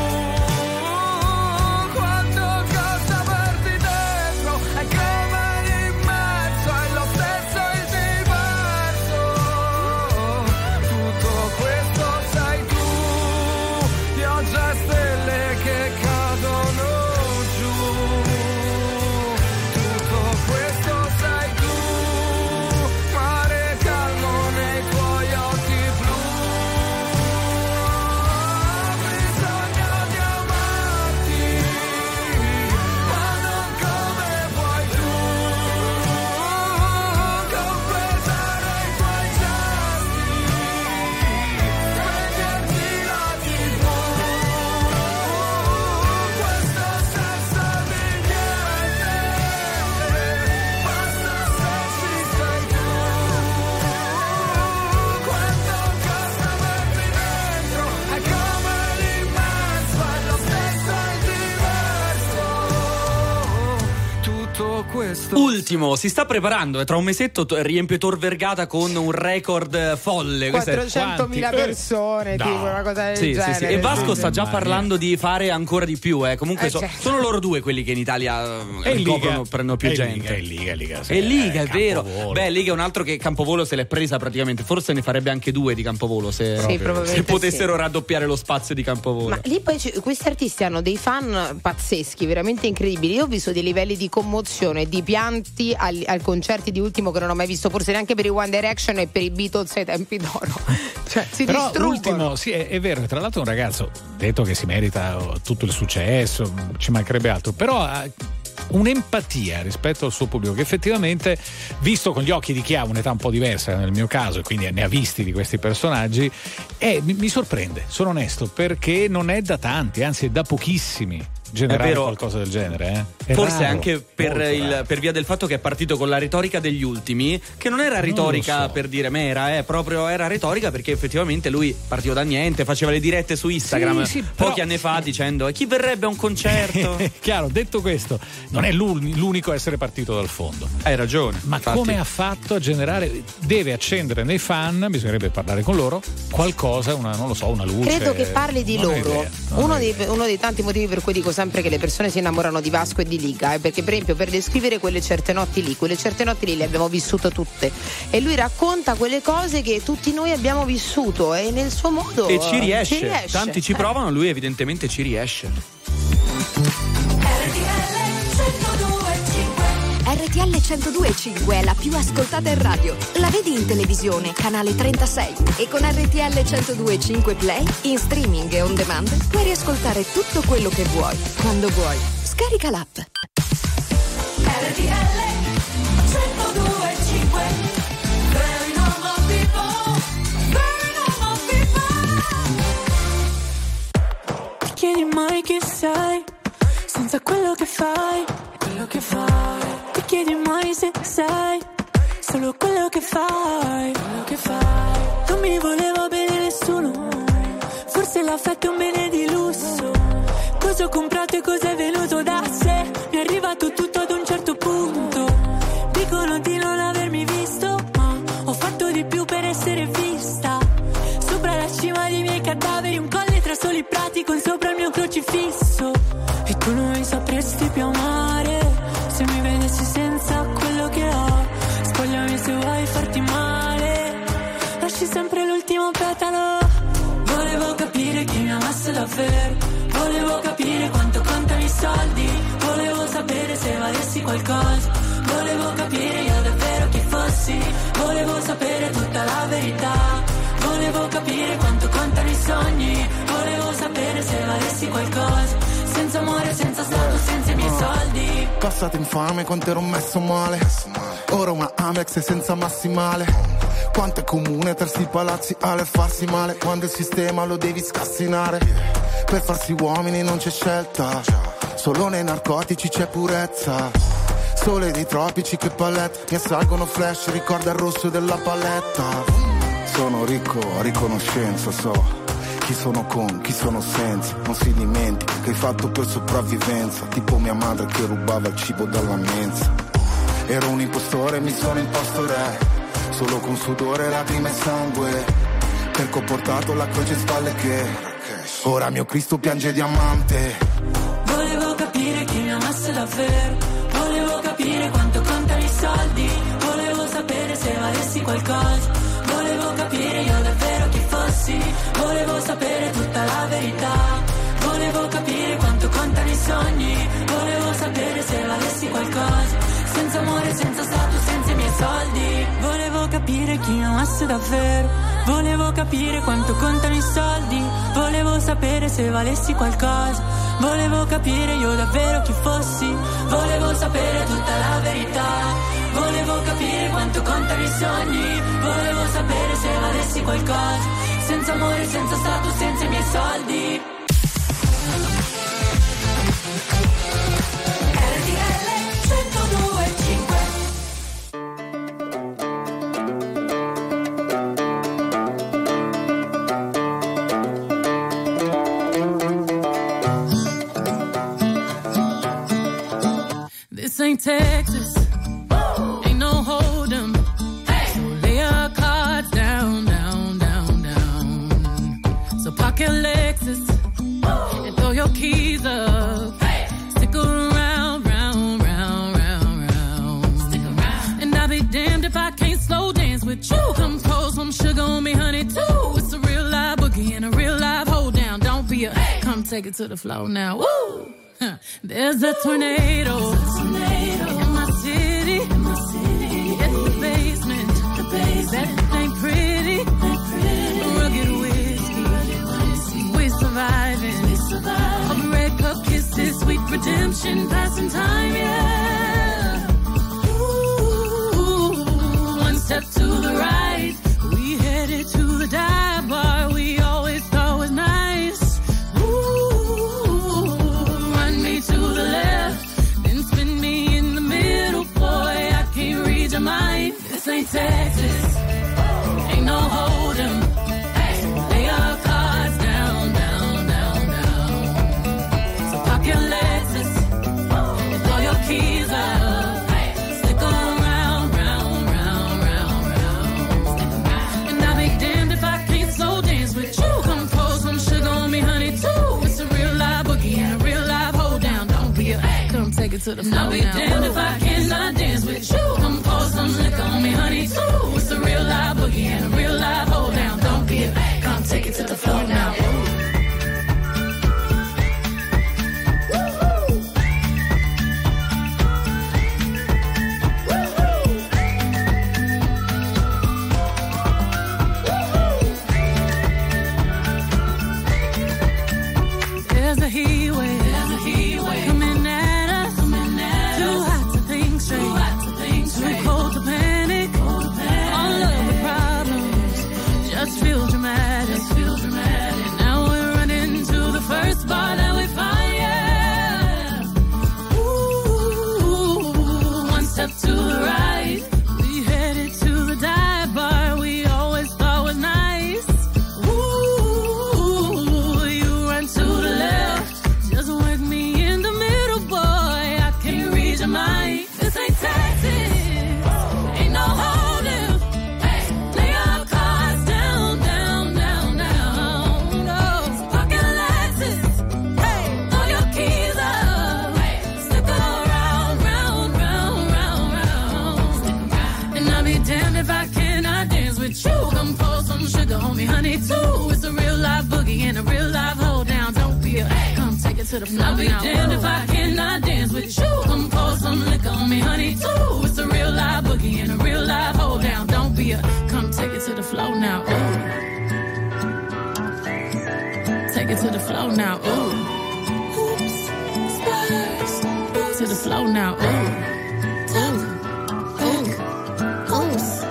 Quanto costa averti dentro, è come l'immenso, è lo stesso il diverso. Tutto questo sei tu, pioggia e stelle che cadono giù. Tutto questo sei tu, mare calmo nei tuoi occhi blu. Ho bisogno di amarti, ma non come vuoi tu, completare i tuoi gesti, spegnerti la TV, questo senso di niente basta se ci sei tu. Quanto costa averti dentro, è come l'immenso, è lo stesso il diverso. Tutto questo Ultimo, si sta preparando, tra un mesetto riempie Tor Vergata con un record folle. Questo è- 400.000 persone, No. tipo una cosa del Sì, sì, genere. sì. E Vasco sta già Mamma mia. parlando di fare ancora di più. Comunque Certo. sono loro due quelli che in Italia E in ricoprono, Liga. prendono più E in gente. Liga, Liga, sì, E Liga, è vero. Campovolo. Beh, Liga è un altro che Campovolo se l'è presa praticamente. Forse ne farebbe anche due di Campovolo se, Sì, probabilmente se potessero sì. raddoppiare lo spazio di Campovolo. Ma lì poi questi artisti hanno dei fan pazzeschi, veramente incredibili. Io ho visto dei livelli di commozione, di pianti al concerti di ultimo che non ho mai visto, forse neanche per i One Direction e per i Beatles ai tempi d'oro. Cioè, si Però distruggono. l'ultimo, sì, è vero, tra l'altro è un ragazzo detto che si merita tutto il successo, ci mancherebbe altro, però ha un'empatia rispetto al suo pubblico che effettivamente, visto con gli occhi di chi ha un'età un po' diversa nel mio caso e quindi ne ha visti di questi personaggi, mi sorprende, sono onesto, perché non è da tanti, anzi è da pochissimi generare qualcosa del genere. Forse raro, anche per via del fatto che è partito con la retorica degli ultimi, che non era retorica per dire mera, proprio era retorica perché effettivamente lui partiva da niente, faceva le dirette su Instagram pochi anni fa dicendo chi verrebbe a un concerto. Chiaro, detto questo, non è l'unico a essere partito dal fondo. Hai ragione. Ma infatti, come ha fatto a generare? Deve accendere nei fan, bisognerebbe parlare con loro, qualcosa, una luce. Credo che parli di loro. Uno dei tanti motivi per cui dico sempre che le persone si innamorano di Vasco e di Liga è perché, per esempio, per descrivere quelle certe notti lì le abbiamo vissute tutte e lui racconta quelle cose che tutti noi abbiamo vissuto e nel suo modo e ci riesce. Tanti ci provano, lui evidentemente ci riesce. RTL 102.5 è la più ascoltata in radio. La vedi in televisione, canale 36. E con RTL 102.5 Play, in streaming e on demand, puoi riascoltare tutto quello che vuoi, quando vuoi. Scarica l'app. RTL 102.5. Very normal people. Very normal people. Ti chiedi mai chi sei, senza quello che fai. Ti chiedi mai se sei solo quello che fai. Non mi voleva bene nessuno, forse l'affetto è un bene di lusso. Cosa ho comprato e cosa è venuto da sé? Mi è arrivato tutto ad un certo punto. Dicono di non avermi visto, ma ho fatto di più per essere vista. Sopra la cima dei miei cadaveri, un colle tra soli prati con sopra il mio crocifisso. E tu non mi sapresti più amare se mi vedessi senza quello che ho. Spogliami se vuoi farti male, lasci sempre l'ultimo petalo. Volevo capire chi mi amasse davvero, volevo capire quanto contano i soldi, volevo sapere se valessi qualcosa, volevo capire io davvero chi fossi, volevo sapere tutta la verità, volevo capire quanto contano i sogni, volevo sapere se valessi qualcosa. Senza amore, senza stato, senza i miei soldi. Passato infame quanto ero messo male, ora una Amex senza massimale. Quanto è comune tersi palazzi alle farsi male, quando il sistema lo devi scassinare. Per farsi uomini non c'è scelta, solo nei narcotici c'è purezza. Sole dei tropici che palette, mi assalgono flash, ricorda il rosso della paletta. Sono ricco a riconoscenza, so chi sono con, chi sono senza. Non si dimentica che hai fatto per sopravvivenza, tipo mia madre che rubava il cibo dalla mensa. Ero un impostore, mi sono imposto re, solo con sudore, lacrime e sangue, perché ho portato la croce in spalle che ora mio Cristo piange diamante. Volevo capire chi mi amasse davvero, volevo capire quanto contano i soldi, volevo sapere se valessi qualcosa, volevo capire io davvero chi fossi, volevo sapere tutta la verità, volevo capire quanto contano i sogni, volevo sapere se valessi qualcosa. Senza amore, senza status, senza i miei soldi. Volevo capire chi mi amasse davvero, volevo capire quanto contano i soldi, volevo sapere se valessi qualcosa, volevo capire io davvero chi fossi, volevo sapere tutta la verità, volevo capire quanto contano i sogni, volevo sapere se valessi qualcosa. Senza amore, senza status, senza i miei soldi. This ain't Texas, ain't no hold'em. So lay your cards down, down, down, down. So park your Lexus and throw your keys up. Stick around, round, round, round, round. Stick around. And I'll be damned if I can't slow dance with you. Come pour some sugar on me, honey, too. It's a real live boogie and a real live hold down. Don't be a come take it to the floor now. Woo! There's a tornado in my city. It's the basement. That ain't pretty. Rugged whiskey. We're surviving. All the red cup kisses, sweet redemption, passing time, yeah. Ooh, one step to the right, we headed to the dive bar we always thought was nice. Ooh, run me take it to the floor. I'll be damned if I cannot dance with you. Come pour some liquor on me, honey, too. It's a real live boogie and a real live hold down. Don't be a come take it to the floor now. There's a heat wave coming at us. Too hot to think straight, too cold to panic. All of the problems just feel dramatic. Now we're running to the first bar that we find. Yeah. Ooh, one step to the right, we headed to the dive bar we always thought was nice. Ooh, you run to the left, just work me in the middle, boy. I can read your mind. This ain't taxes, ain't no holding. Lay our cards down. No, pocket Lexus. Throw your keys up. Stick around, round. And I'll be damned if I cannot dance with you. Come pour some sugar on me, honey, too. It's a real live boogie and a real live hold down. Don't be a come take it to the floor. I'll be damned if I cannot dance with you. Come pour some liquor on me, honey, too. It's a real live boogie and a real live hold down. Don't be a come take it to the floor now. Ooh. Take it to the floor now. Ooh. Oops, spurs. To the floor now. Ooh. Oops.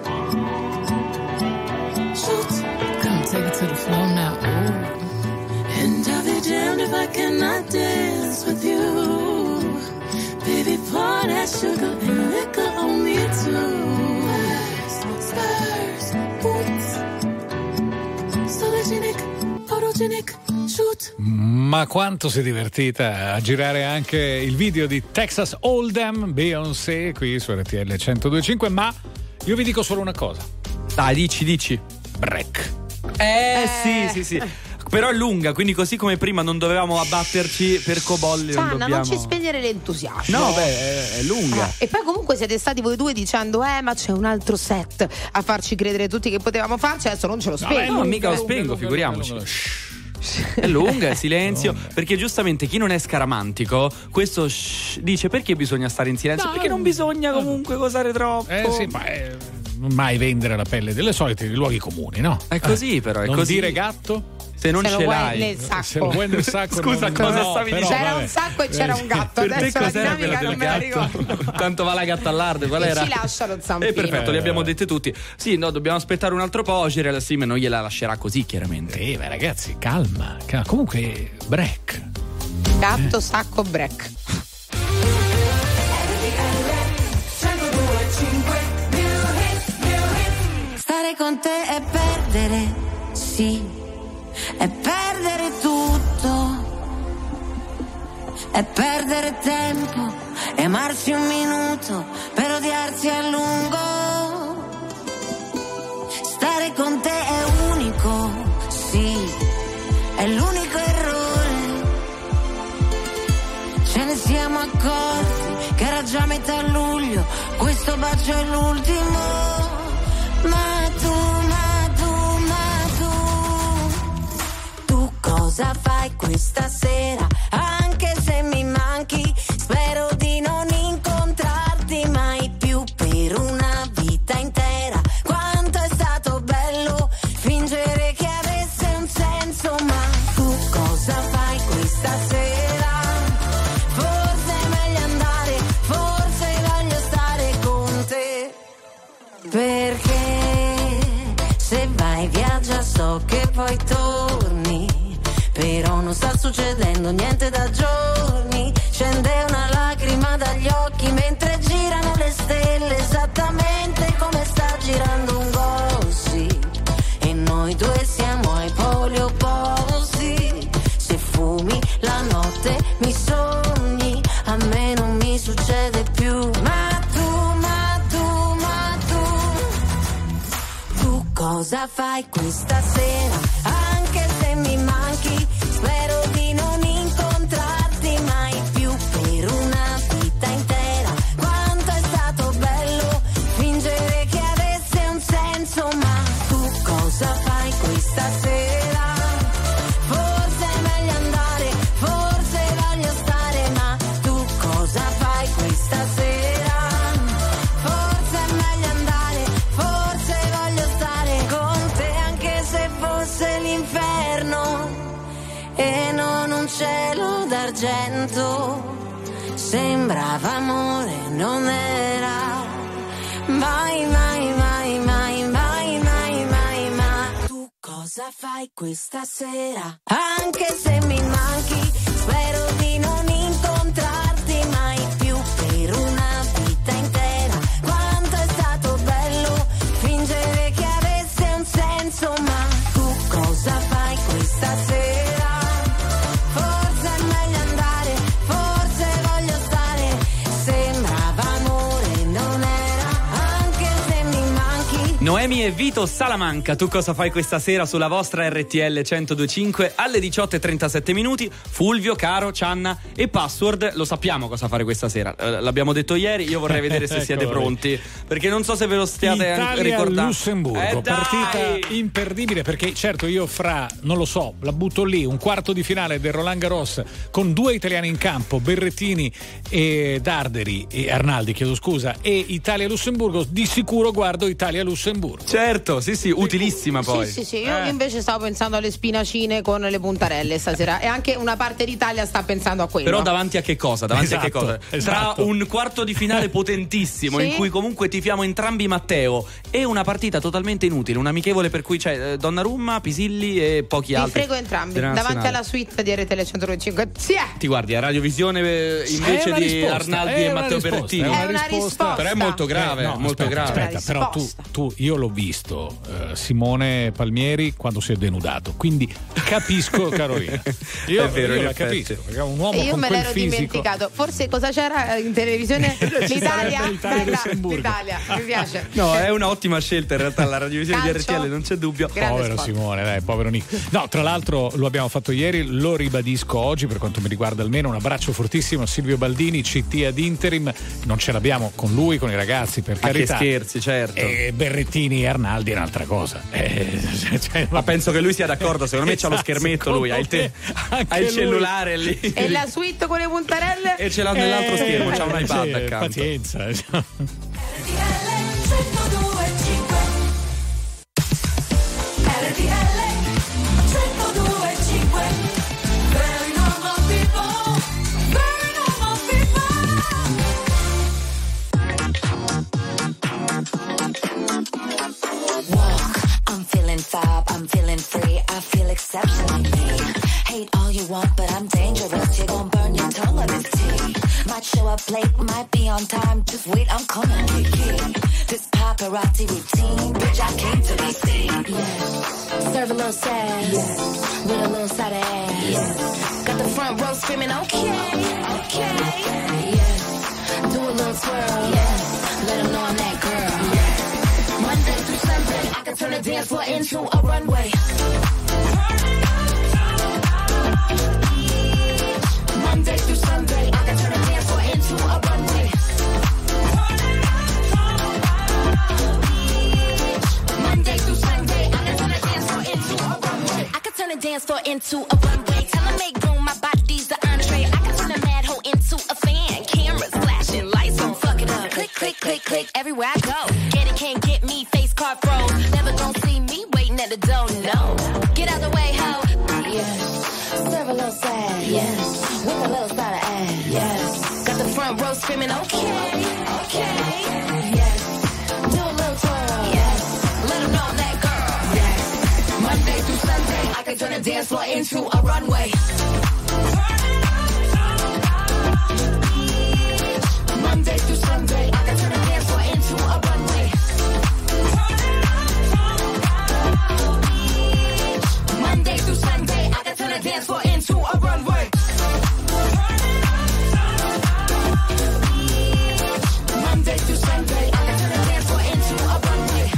Shoot. Come take it to the floor now. Ooh. And I'll be damned if I cannot dance with you. Baby, pour that sugar and liquor on me too. Spurs, boots, sologenic, photogenic, shoot. Ma quanto si è divertita a girare anche il video di Texas Hold'em, Beyoncé, qui su RTL 102.5. Ma io vi dico solo una cosa. Dai, dici. Break. Sì. Però è lunga, quindi così come prima non dovevamo abbatterci per cobolli. Gianna, non ci spegnere l'entusiasmo. No, beh, è lunga. E poi comunque siete stati voi due dicendo ma c'è un altro set a farci credere tutti che potevamo farci, adesso non ce lo spengo. No, mica lo spengo, figuriamoci. È lunga, è silenzio. Perché giustamente chi non è scaramantico, questo dice perché bisogna stare in silenzio? Perché non bisogna comunque cosare troppo. Sì, ma mai vendere la pelle delle solite luoghi comuni, no? È così, però. È non così. dire gatto. Se non ce l'hai nel sacco. Se lo vuoi nel sacco. Scusa, cosa stavi dicendo? C'era un sacco e c'era un gatto. Per te Adesso la cos'era dinamica non me la ricordo. Tanto va la gatta qual era? Ci lascia lo zampino. Perfetto, li abbiamo dette tutti. Sì, no, dobbiamo aspettare un altro po'. Girella Sim non gliela lascerà così, chiaramente. Ma ragazzi, calma. Comunque, break. Gatto, sacco, break. Stare con te è perdere, sì, è perdere tutto, è perdere tempo, e amarsi un minuto per odiarsi a lungo. Stare con te è unico, sì, è l'unico errore. Ce ne siamo accorti che era già metà luglio, questo bacio è l'ultimo. Ma tu cosa fai questa sera? Anche se mi manchi, spero di non incontrarti mai più per una vita intera. Quanto è stato bello fingere che avesse un senso, ma tu cosa fai questa sera? Forse è meglio andare, forse voglio stare con te, perché se vai viaggia so che poi torni, però non sta succedendo niente da giorni. Scende una lacrima dagli occhi mentre girano le stelle, esattamente come sta girando un gossip, e noi due siamo ai poli opposti. Se fumi la notte mi sogni, a me non mi succede più. Cosa fai questa sera? Anche se mi manchi, spero di non incontrarti mai più per una e non un cielo d'argento. Sembrava amore, non era. Mai, mai, mai, mai, mai, mai, mai, mai. Tu cosa fai questa sera? Anche se mi manchi, spero di non incontrarti mai più per una vita intera. Quanto è stato bello fingere che avesse un senso, ma tu cosa fai questa sera? Forse è meglio andare, forse voglio stare. Sembrava amore, non era, anche se mi manchi. Noemi e Vito Salamanca, tu cosa fai questa sera sulla vostra RTL 102.5 alle 18:37 minuti. Fulvio, Caro, Cianna e Password lo sappiamo cosa fare questa sera. L'abbiamo detto ieri, io vorrei vedere se siete pronti, perché non so se ve lo stiate ricordando. Italia-Lussemburgo, partita imperdibile, perché certo io non lo so, la butto lì, un quarto di finale del Roland Garros con due italiani in campo, Berrettini e Darderi e Arnaldi, chiedo scusa, e Italia-Lussemburgo, di sicuro guardo Italia-Lussemburgo. Certo, sì, utilissima poi. Sì, io invece stavo pensando alle spinacine con le puntarelle stasera, e anche una parte d'Italia sta pensando a quello. Però davanti a che cosa? Esatto. Tra un quarto di finale potentissimo, in cui comunque tifiamo entrambi Matteo, e una partita totalmente inutile, un amichevole per cui c'è Donnarumma, Pisilli e pochi altri. Vi frego entrambi, davanti alla suite di RTL 105. Ti guardi a Radiovisione invece di Arnaldi e Matteo Berrettini. È una risposta. Però è molto grave, grave. Aspetta, però tu io l'ho visto Simone Palmieri quando si è denudato, quindi capisco Carolina. Io la capisco, perché un uomo io con me quel l'ero fisico. dimenticato. Forse cosa c'era in televisione? L'Italia. L'Italia, mi piace. No, è un'ottima scelta in realtà la radiovisione di RTL, non c'è dubbio. Povero Simone, dai, povero Nico. No, tra l'altro lo abbiamo fatto ieri, lo ribadisco oggi, per quanto mi riguarda almeno, un abbraccio fortissimo a Silvio Baldini, CT ad interim. Non ce l'abbiamo con lui, con i ragazzi, per carità. Che scherzi, certo. E Berrettini e Arnaldi è un'altra cosa. Ma penso che lui sia d'accordo, secondo me c'ha lo schermetto lui, ha il cellulare lì. E la suite con le puntarelle? E ce l'ha nell'altro schermo, c'ha un iPad accanto. Pazienza. I'm feeling fab, I'm feeling free, I feel exceptionally me. Hate all you want, but I'm dangerous. You're gonna burn your tongue on this tea. Might show up late, might be on time. Just wait, I'm coming, Kiki. This paparazzi routine, bitch, I came to be seen. Yeah. Serve a little sass, with a little side of ass. Got the front row screaming, okay, okay. Yeah. Do a little twirl, let them know I'm that girl. Monday through Sunday, I can turn the dance floor into a runway. Monday through Sunday, I can turn the dance floor into a runway. Monday through Sunday, I can turn the dance floor into a runway. I can turn the dance floor into a runway. Tell them make room, my body's the entree. I can turn a mad hoe into a fan. Cameras flashing, lights on, fuck it up. Click, click, click, click, everywhere I go. Get it, can't get me, face card froze. Never gonna see me waiting at the door, no. Get out the way, ho. Yes. Serve a little sad, yes. With a little side of ass, yes. Got the front row screaming, okay, okay. Yes. Do a little twirl, yes. Let them know I'm that girl, yes. Monday through Sunday, I can turn the dance floor into a runway. Monday through Sunday, I can turn the dance floor into a runway. Monday through Sunday, I can turn the dance floor into a runway. Monday through Sunday, I can turn the dance floor into a runway.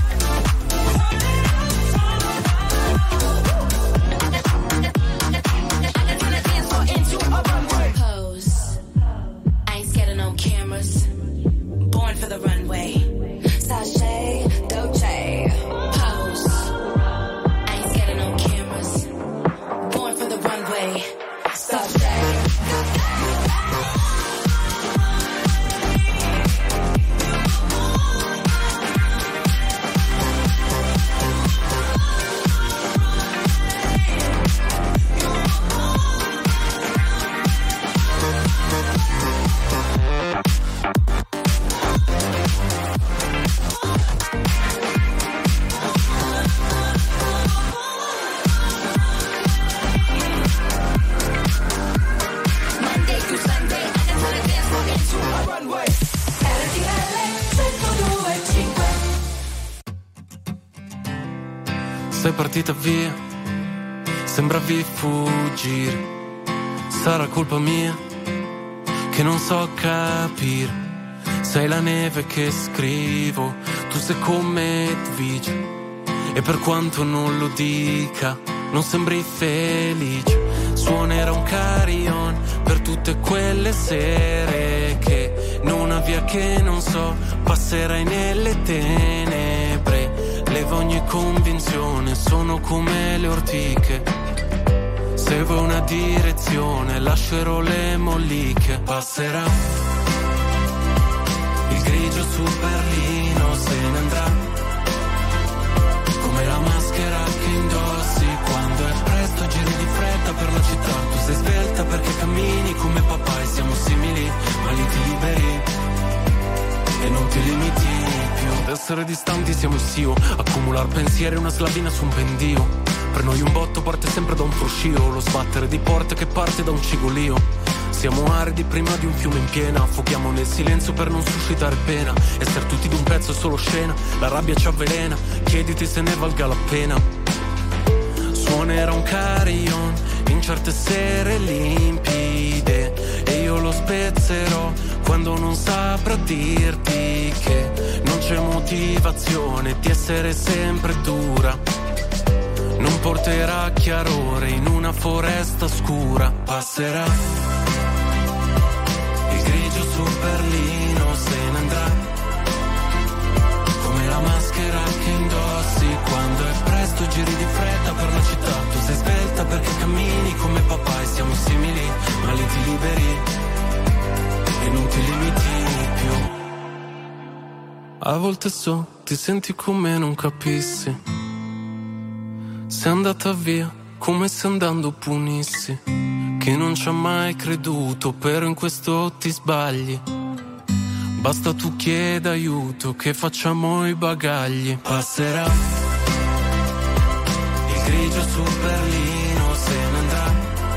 I can turn the dance floor into a runway. Pose. I ain't scared of no cameras. Born for the runway. Sashay, Dolce. Pose. I ain't scared of no cameras. Born for the runway. Sashay. partita via, sembravi fuggire. Sarà colpa mia che non so capire. Sei la neve che scrivo, tu sei come Edwige. E per quanto non lo dica, non sembri felice. Suonerà un carillon per tutte quelle sere che non ha via che non so, passerai nelle tenebre. Levo ogni convinzione, sono come le ortiche. Se vuoi una direzione, lascerò le molliche. Passerà il grigio su Berlino, se ne andrà come la maschera che indossi quando è presto, giri di fretta per la città. Tu sei svelta perché cammini come papà e siamo simili, ma lì ti liberi e non ti limiti più. Ad essere distanti siamo il sio, accumular pensieri una slavina su un pendio. Per noi un botto parte sempre da un fruscio, lo sbattere di porte che parte da un cigolio. Siamo aridi prima di un fiume in piena, affochiamo nel silenzio per non suscitare pena. Essere tutti d'un pezzo è solo scena, la rabbia ci avvelena, chiediti se ne valga la pena. Suonerà un carillon in certe sere limpide e io lo spezzerò quando non saprò dirti che non c'è motivazione di essere sempre dura. Non porterà chiarore in una foresta scura. Passerà il grigio su Berlino, se ne andrà come la maschera che indossi quando è presto, giri di fretta per la città. Tu sei svelta perché cammini come papà e siamo simili, ma lì ti liberi e non ti limiti più. A volte so, ti senti come non capissi. Sei andata via come se andando punissi chi non ci ha mai creduto, però in questo ti sbagli. Basta tu chieda aiuto che facciamo i bagagli. Passerà il grigio su Berlino, se ne andrà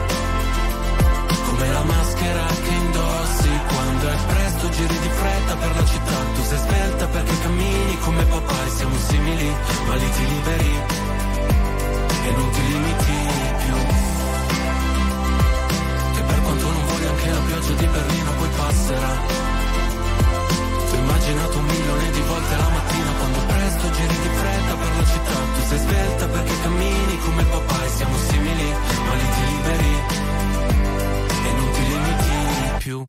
come la maschera che indossi quando è presto, giri di fretta per la città. Tu sei svelta perché cammini come papà e siamo simili, ma lì ti liberi e non ti limiti più. Che per quanto non voglia anche la pioggia di Berlino poi passerà. Ti ho immaginato 1 milione di volte la mattina quando presto giri di fretta per la città. Tu sei svelta perché cammini come papà e siamo simili, ma lì ti liberi e non ti limiti più.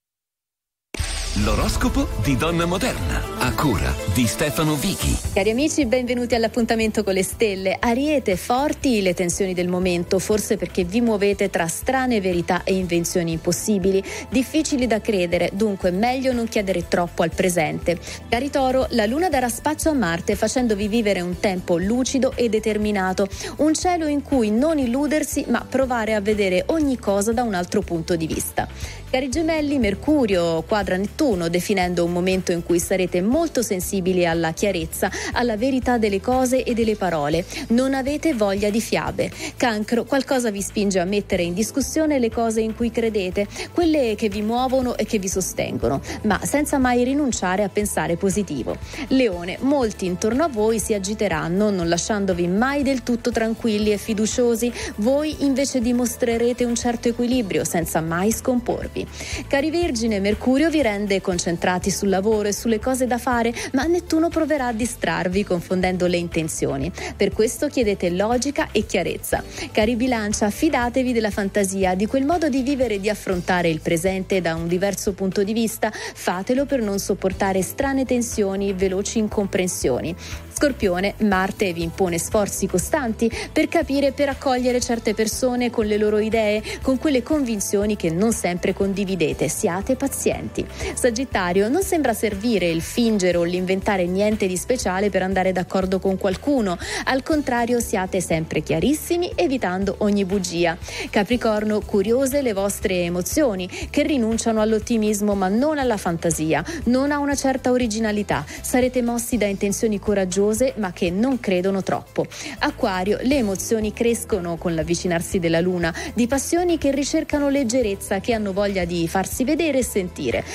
L'oroscopo di Donna Moderna, a cura di Stefano Vichi. Cari amici, benvenuti all'appuntamento con le stelle. Ariete, forti le tensioni del momento, forse perché vi muovete tra strane verità e invenzioni impossibili, difficili da credere, dunque meglio non chiedere troppo al presente. Cari Toro, la Luna darà spazio a Marte facendovi vivere un tempo lucido e determinato, un cielo in cui non illudersi ma provare a vedere ogni cosa da un altro punto di vista. Cari Gemelli, Mercurio quadra Nettuno, definendo un momento in cui sarete molto sensibili alla chiarezza, alla verità delle cose e delle parole. Non avete voglia di fiabe. Cancro, qualcosa vi spinge a mettere in discussione le cose in cui credete, quelle che vi muovono e che vi sostengono, ma senza mai rinunciare a pensare positivo. Leone, molti intorno a voi si agiteranno, non lasciandovi mai del tutto tranquilli e fiduciosi. Voi invece dimostrerete un certo equilibrio senza mai scomporvi. Cari Vergine, Mercurio vi rende concentrati sul lavoro e sulle cose da fare, ma Nettuno proverà a distrarvi confondendo le intenzioni. Per questo chiedete logica e chiarezza. Cari Bilancia, fidatevi della fantasia, di quel modo di vivere e di affrontare il presente da un diverso punto di vista. Fatelo per non sopportare strane tensioni e veloci incomprensioni. Scorpione, Marte vi impone sforzi costanti per capire e per accogliere certe persone con le loro idee, con quelle convinzioni che non sempre condividete. Siate pazienti. Sagittario, non sembra servire il fingere o l'inventare niente di speciale per andare d'accordo con qualcuno. Al contrario, siate sempre chiarissimi, evitando ogni bugia. Capricorno, curiose le vostre emozioni, che rinunciano all'ottimismo ma non alla fantasia, non a una certa originalità. Sarete mossi da intenzioni coraggiose ma che non credono troppo. Acquario, le emozioni crescono con l'avvicinarsi della luna, di passioni che ricercano leggerezza, che hanno voglia di farsi vedere e sentire. Preparate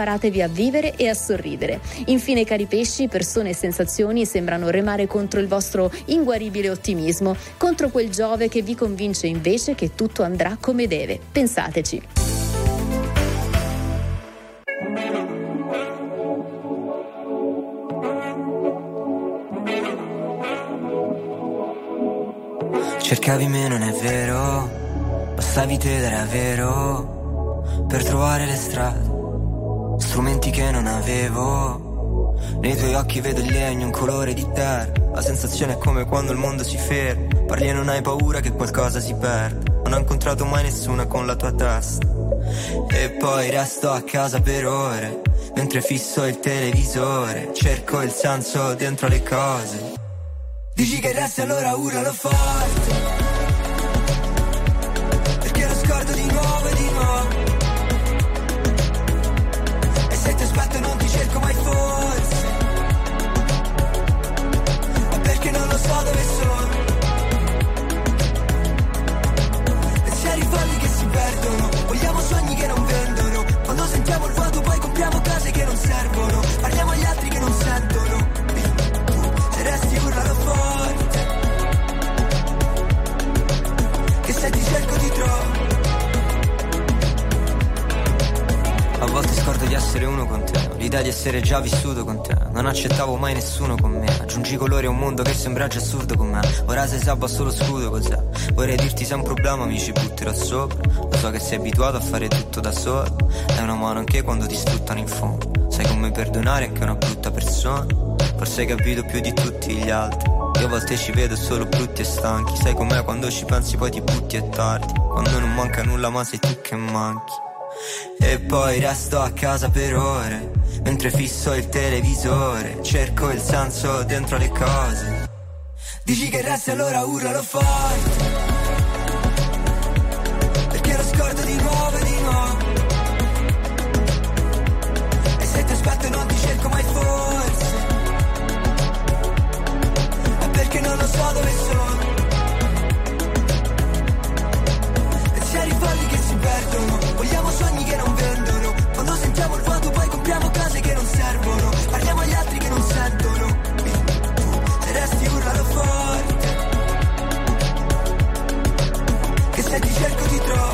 preparatevi a vivere e a sorridere. Infine, cari pesci, persone e sensazioni sembrano remare contro il vostro inguaribile ottimismo, contro quel Giove che vi convince invece che tutto andrà come deve. Pensateci. Cercavi me, non è vero, bastavi te ed era vero, per trovare le strade, strumenti che non avevo. Nei tuoi occhi vedo il legno, un colore di terra, la sensazione è come quando il mondo si ferma, parli e non hai paura che qualcosa si perda, non ho incontrato mai nessuna con la tua testa. E poi resto a casa per ore, mentre fisso il televisore, cerco il senso dentro le cose. Dici che resti, allora urlalo forte, perché lo scordo di nuovo e di nuovo. E se ti aspetto non ti cerco mai forse, ma perché non lo so dove sono. Pensieri folli che si perdono, vogliamo sogni che non vendono. Quando sentiamo il vuoto poi compriamo case che non servono, parliamo agli altri che non sentono. Se resti urlalo forte, che se ti cerco ti trovo. A volte scordo di essere uno con te, l'idea di essere già vissuto con te. Non accettavo mai nessuno con me, aggiungi colori a un mondo che sembra già assurdo con me. Ora sei sabba solo scudo cos'è. Vorrei dirti se è un problema mi ci butterò sopra. Lo so che sei abituato a fare tutto da solo, è una mano anche quando ti sfruttano in fondo. Sai come perdonare anche una brutta persona, forse hai capito più di tutti gli altri. Io a volte ci vedo solo brutti e stanchi, sai com'è quando ci pensi poi ti butti e tardi, quando non manca nulla ma sei tu che manchi. E poi resto a casa per ore, mentre fisso il televisore, cerco il senso dentro le cose. Dici che resti, allora urlalo forte, perché lo scordo di nuovo e di nuovo. E se ti aspetto non ti cerco mai forse, ma perché non lo so dove sono. Pensieri folli che si perdono, vogliamo sogni che non vendono. Quando sentiamo il vuoto poi compriamo case che non servono, parliamo agli altri che non sentono. Se resti urlalo forte, che se ti cerco ti trovo.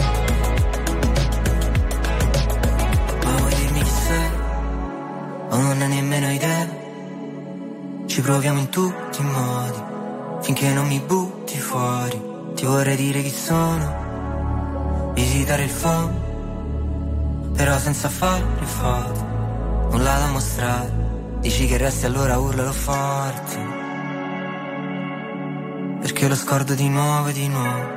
Ma vuoi dirmi chi sei? O non hai nemmeno idea? Ci proviamo in tutti i modi, finché non mi butti fuori. Ti vorrei dire chi sono, visitare il fondo, però senza fare foto, nulla da mostrare. Dici che resti, allora urlalo forte, perché lo scordo di nuovo e di nuovo.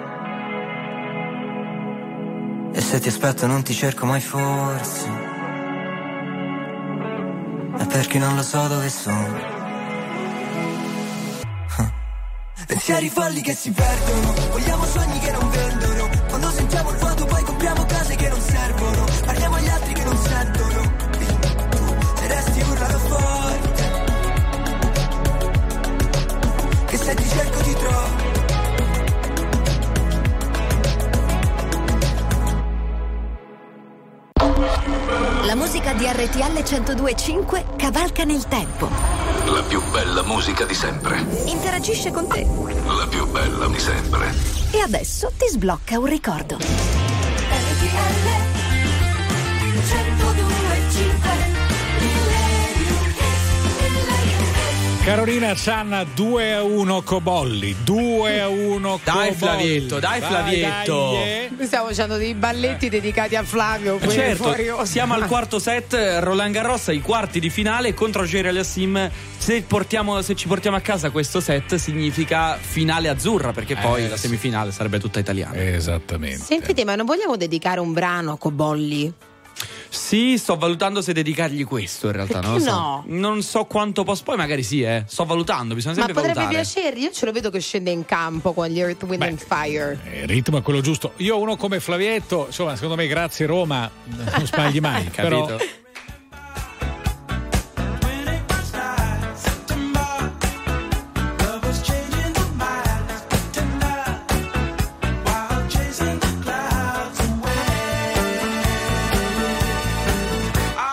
E se ti aspetto non ti cerco mai forse, è perché non lo so dove sono. Pensieri folli che si perdono, vogliamo sogni che non vendono. Quando sentiamo il vuoto poi compriamo case che non servono, parliamo agli altri che non sentono. Se resti urlalo forte, che se ti cerco ti trovo. La musica di RTL 102.5 cavalca nel tempo. La più bella musica di sempre. Interagisce con te. La più bella di sempre. E adesso ti sblocca un ricordo. RTL 102.5 Carolina Cianna 2-1 Cobolli, 2-1 Dai Cobolli. Flavietto, dai Flavietto. Noi stiamo facendo dei balletti dedicati a Flavio. Certo, fuori onda. siamo al quarto set, Roland Garros, i quarti di finale contro Gerry Aliassim. Se ci portiamo a casa questo set significa finale azzurra, perché poi la semifinale sarebbe tutta italiana. Esattamente. Sentite, ma non vogliamo dedicare un brano a Cobolli? Sì, sto valutando se dedicargli questo in realtà. Perché non lo so. no? Non so quanto posso. Poi magari sì, sto valutando, bisogna Ma sempre potrebbe valutare. piacergli? Io ce lo vedo che scende in campo con gli Earth, Wind and Fire. Il ritmo è quello giusto. Io uno come Flavietto, insomma, secondo me grazie Roma, non sbagli mai. Capito? Però I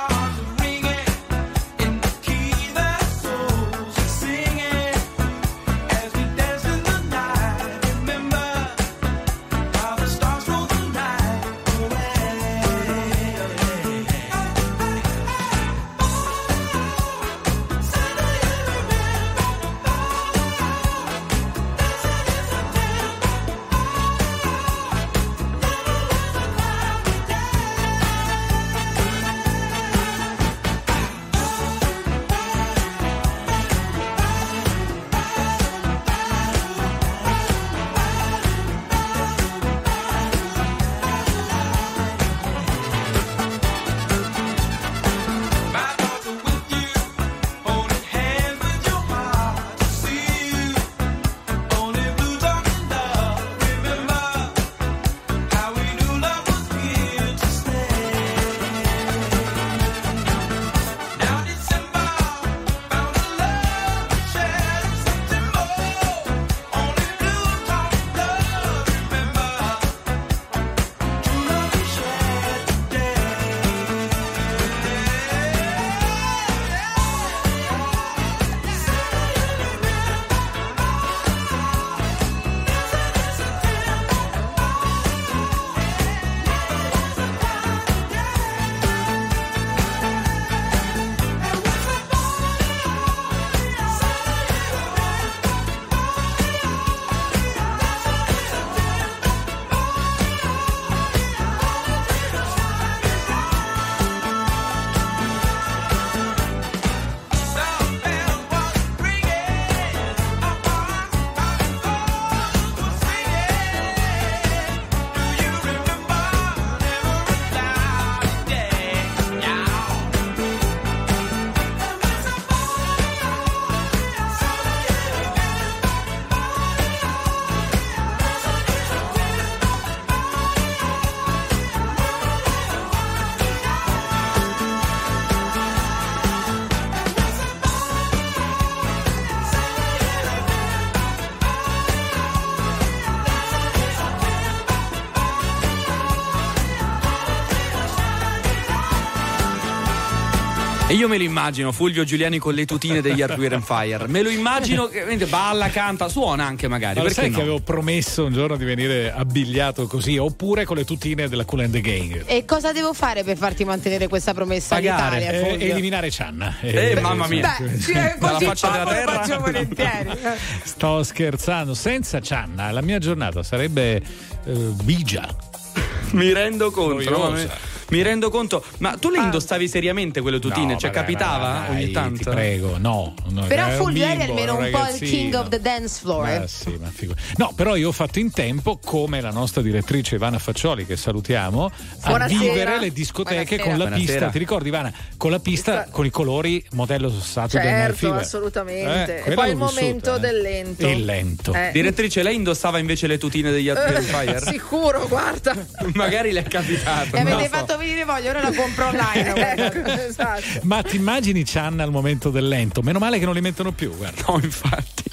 E io me lo immagino Fulvio Giuliani con le tutine degli Earth, Wind & Fire. Me lo immagino che balla, canta, suona anche magari. Ma perché sai no? che avevo promesso un giorno di venire abbigliato così, oppure con le tutine della Kool and the Gang. E cosa devo fare per farti mantenere questa promessa Pagare, all'Italia? Fulvio? eliminare Cianna. Mamma mia. Dalla così faccia della terra. Lo faccio volentieri. Sto scherzando, senza Cianna la mia giornata sarebbe bigia. Mi rendo conto, no? Noiosa. Mi rendo conto, ma tu le indossavi seriamente quelle tutine? No, cioè, vabbè, capitava dai, ogni tanto? Ti prego, no. Però Fulvio eri bimbo, almeno un po' il ragazzino. king of the dance floor. Sì, ma no, però io ho fatto in tempo, come la nostra direttrice Ivana Faccioli, che salutiamo, a Buonasera. vivere le discoteche con la Buonasera. pista. Ti ricordi, Ivana? Con la pista con i colori modello Saturday Night Certo, Fever. assolutamente. E quella poi l'ho il momento vissuta, del lento. Il lento. Direttrice, lei indossava invece le tutine degli Earth, Wind & Fire? Sicuro, guarda. Magari le è capitato. E avete non so. fatto venire voglia, ora la compro online. Esatto. Ma ti immagini Cianna al momento del lento? Meno male che non li mettono più, guarda. No, infatti.